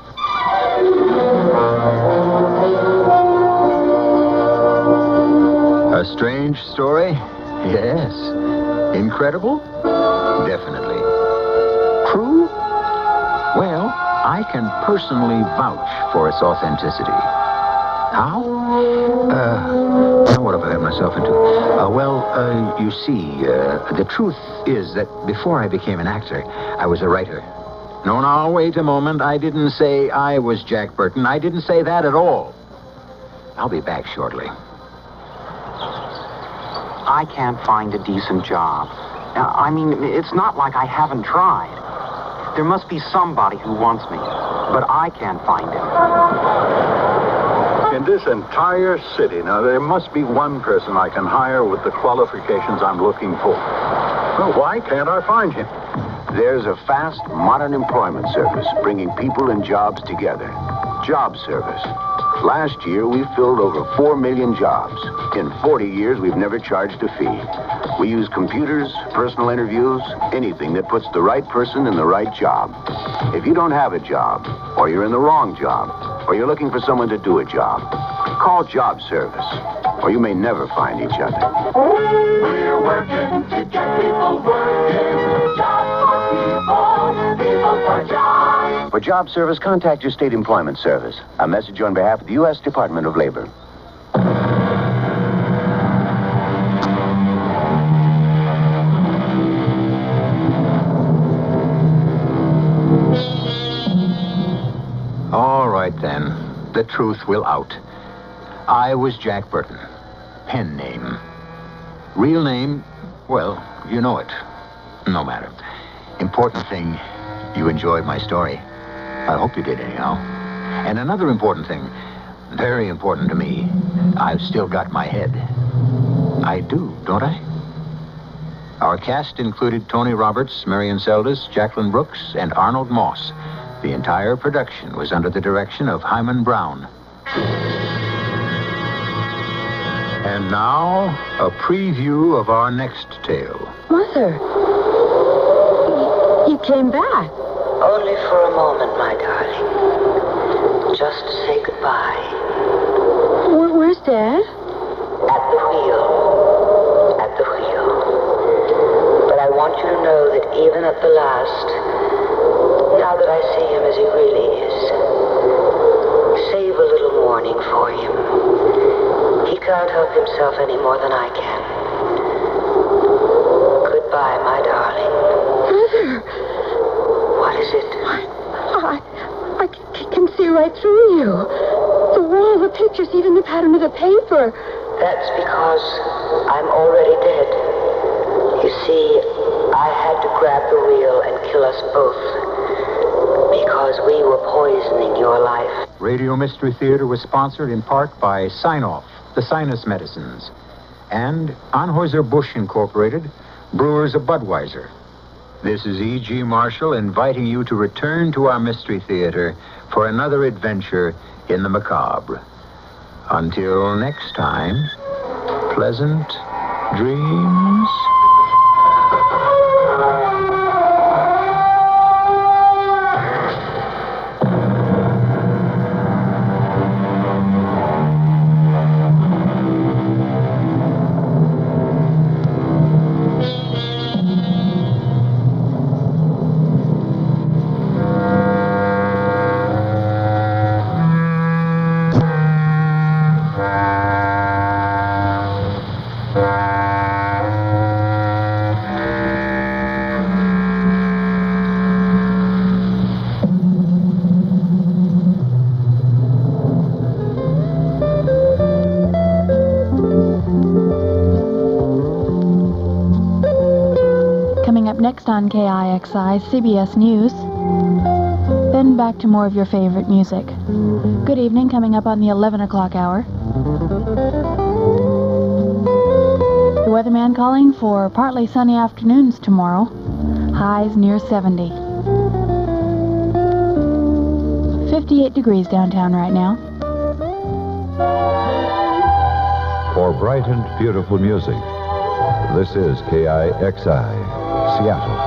A strange story? Yes. Incredible? Definitely. True? Well, I can personally vouch for its authenticity. How? Uh, now what have I got myself into? Uh, well, uh, you see, uh, the truth is that before I became an actor, I was a writer. No, no, wait a moment. I didn't say I was Jack Burton. I didn't say that at all. I'll be back shortly. I can't find a decent job. Now, I mean, it's not like I haven't tried. There must be somebody who wants me, but I can't find him. In this entire city, now, there must be one person I can hire with the qualifications I'm looking for. Well, why can't I find him? There's a fast, modern employment service bringing people and jobs together. Job Service. Last year, we filled over four million jobs. In forty years, we've never charged a fee. We use computers, personal interviews, anything that puts the right person in the right job. If you don't have a job, or you're in the wrong job, or you're looking for someone to do a job, call Job Service, or you may never find each other. We're working to get people working. Jobs for people, people for jobs. For Job Service, contact your state employment service. A message on behalf of the U S Department of Labor. All right, then. The truth will out. I was Jack Burton. Pen name. Real name, well, you know it. No matter. Important thing, you enjoyed my story. I hope you did, anyhow. And another important thing, very important to me, I've still got my head. I do, don't I? Our cast included Tony Roberts, Marion Seldes, Jacqueline Brooks, and Arnold Moss. The entire production was under the direction of Hyman Brown. And now, a preview of our next tale. Mother, you came back. Only for a moment, my darling. Just to say goodbye. Where, where's Dad? At the wheel. At the wheel. But I want you to know that even at the last, now that I see him as he really is, save a little mourning for him. He can't help himself any more than I can. Goodbye, my darling. Mother! What is it? I, I c- can see right through you. The wall, the pictures, even the pattern of the paper. That's because I'm already dead. You see, I had to grab the wheel and kill us both. Because we were poisoning your life. Radio Mystery Theater was sponsored in part by Sign-Off, the sinus medicines, and Anheuser-Busch Incorporated, brewers of Budweiser. This is E G. Marshall inviting you to return to our Mystery Theater for another adventure in the macabre. Until next time, pleasant dreams. on K I X I C B S News. Then back to more of your favorite music. Good evening, coming up on the eleven o'clock hour. The weatherman calling for partly sunny afternoons tomorrow. Highs near seventy. fifty-eight degrees downtown right now. For bright and beautiful music, this is K I X I, Seattle.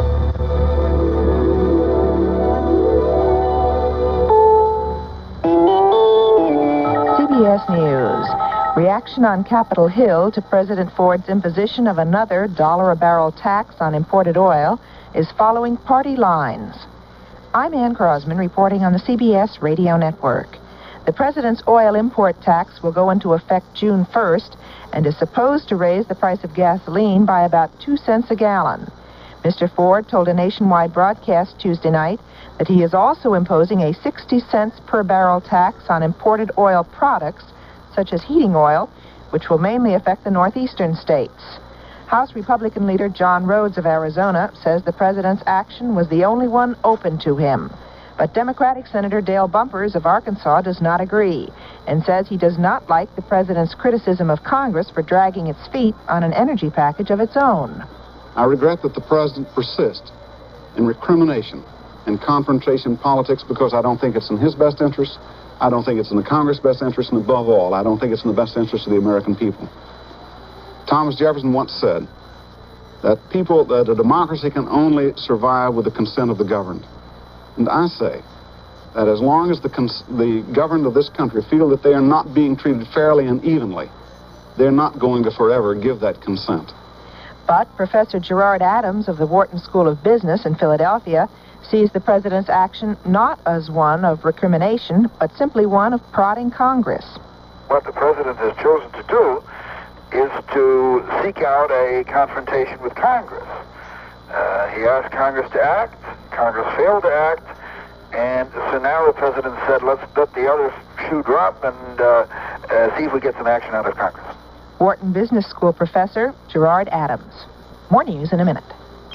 C B S News. Reaction on Capitol Hill to President Ford's imposition of another dollar a barrel tax on imported oil is following party lines. I'm Ann Crosman reporting on the C B S Radio Network. The president's oil import tax will go into effect June first and is supposed to raise the price of gasoline by about two cents a gallon. Mister Ford told a nationwide broadcast Tuesday night that he is also imposing a sixty cents per barrel tax on imported oil products, such as heating oil, which will mainly affect the northeastern states. House Republican leader John Rhodes of Arizona says the president's action was the only one open to him. But Democratic Senator Dale Bumpers of Arkansas does not agree and says he does not like the president's criticism of Congress for dragging its feet on an energy package of its own. I regret that the president persists in recrimination and confrontation politics because I don't think it's in his best interest. I don't think it's in the Congress' best interest, and above all, I don't think it's in the best interest of the American people. Thomas Jefferson once said that people, that a democracy can only survive with the consent of the governed. And I say that as long as the, cons- the governed of this country feel that they are not being treated fairly and evenly, they're not going to forever give that consent. But Professor Gerard Adams of the Wharton School of Business in Philadelphia sees the president's action not as one of recrimination, but simply one of prodding Congress. What the president has chosen to do is to seek out a confrontation with Congress. Uh, he asked Congress to act. Congress failed to act. And so now the president said, let's let the other shoe drop and uh, uh, see if we get some action out of Congress. Wharton Business School professor Gerard Adams. More news in a minute.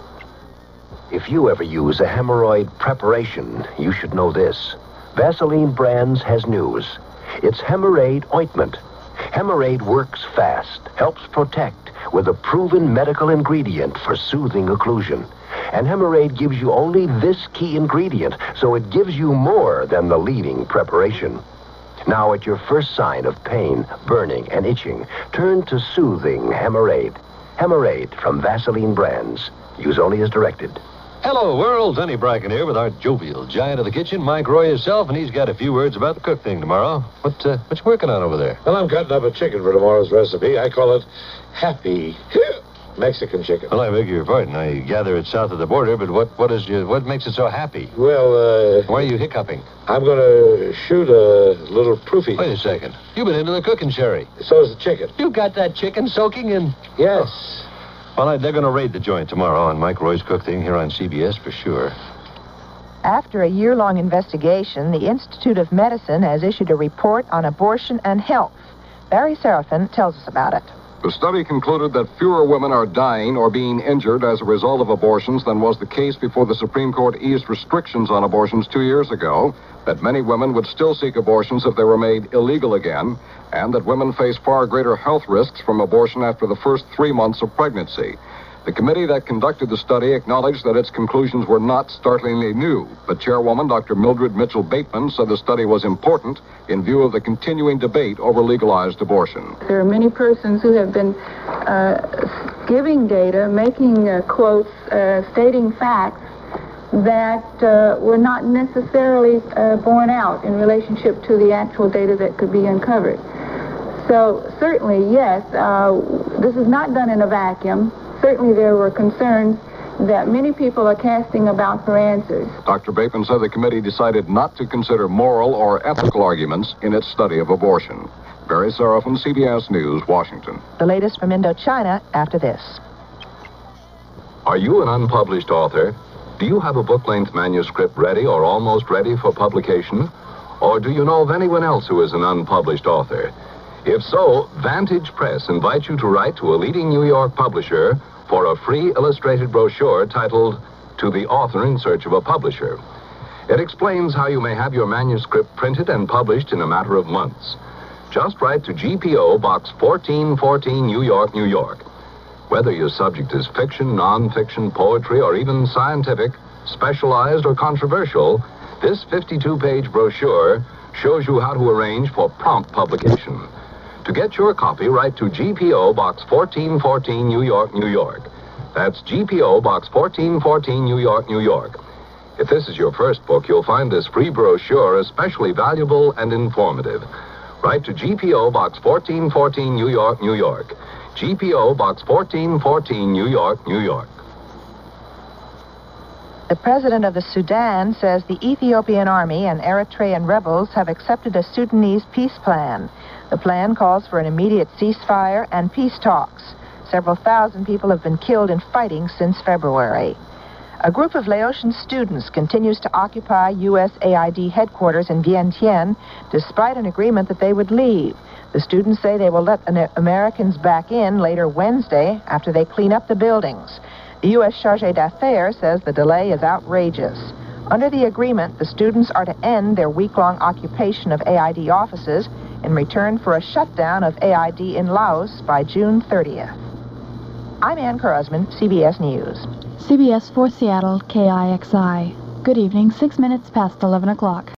If you ever use a hemorrhoid preparation, you should know this. Vaseline Brands has news. It's Hemorrhoid Ointment. Hemorrhoid works fast, helps protect with a proven medical ingredient for soothing occlusion. And Hemorrhoid gives you only this key ingredient, so it gives you more than the leading preparation. Now, at your first sign of pain, burning, and itching, turn to soothing Hemorrhoid. Hemorrhoid from Vaseline Brands. Use only as directed. Hello, world. Denny Bracken here with our jovial giant of the kitchen, Mike Roy himself, and he's got a few words about the cook thing tomorrow. What, uh, what you working on over there? Well, I'm cutting up a chicken for tomorrow's recipe. I call it Happy Mexican chicken. Well, I beg your pardon. I gather it's south of the border, but what, what is your, what makes it so happy? Well, uh... Why are you hiccuping? I'm going to shoot a little proofie. Wait a second. You've been into the cooking, Sherry. So is the chicken. You got that chicken soaking in? Yes. Oh. Well, they're going to raid the joint tomorrow on Mike Roy's Cook Thing here on C B S for sure. After a year-long investigation, the Institute of Medicine has issued a report on abortion and health. Barry Seraphin tells us about it. The study concluded that fewer women are dying or being injured as a result of abortions than was the case before the Supreme Court eased restrictions on abortions two years ago, that many women would still seek abortions if they were made illegal again, and that women face far greater health risks from abortion after the first three months of pregnancy. The committee that conducted the study acknowledged that its conclusions were not startlingly new, but Chairwoman Doctor Mildred Mitchell Bateman said the study was important in view of the continuing debate over legalized abortion. There are many persons who have been uh, giving data, making uh, quotes, uh, stating facts that uh, were not necessarily uh, borne out in relationship to the actual data that could be uncovered. So certainly, yes, uh, this is not done in a vacuum. Certainly there were concerns that many people are casting about for answers. Doctor Bateman said the committee decided not to consider moral or ethical arguments in its study of abortion. Barry Seraphin, C B S News, Washington. The latest from Indochina after this. Are you an unpublished author? Do you have a book-length manuscript ready or almost ready for publication? Or do you know of anyone else who is an unpublished author? If so, Vantage Press invites you to write to a leading New York publisher for a free illustrated brochure titled To the Author in Search of a Publisher. It explains how you may have your manuscript printed and published in a matter of months. Just write to G P O Box fourteen fourteen, New York, New York. Whether your subject is fiction, non-fiction, poetry, or even scientific, specialized, or controversial, this fifty-two page brochure shows you how to arrange for prompt publication. To get your copy, write to G P O Box fourteen fourteen, New York, New York. That's G P O Box fourteen fourteen, New York, New York. If this is your first book, you'll find this free brochure especially valuable and informative. Write to G P O Box fourteen fourteen, New York, New York. G P O Box fourteen fourteen, New York, New York. The president of the Sudan says the Ethiopian army and Eritrean rebels have accepted a Sudanese peace plan. The plan calls for an immediate ceasefire and peace talks. Several thousand people have been killed in fighting since February. A group of Laotian students continues to occupy U S A I D headquarters in Vientiane despite an agreement that they would leave. The students say they will let Americans back in later Wednesday after they clean up the buildings. The U S Chargé d'Affaires says the delay is outrageous. Under the agreement, the students are to end their week-long occupation of A I D offices in return for a shutdown of A I D in Laos by June thirtieth. I'm Ann Krosman, C B S News. C B S for Seattle, K I X I. Good evening, six minutes past eleven o'clock.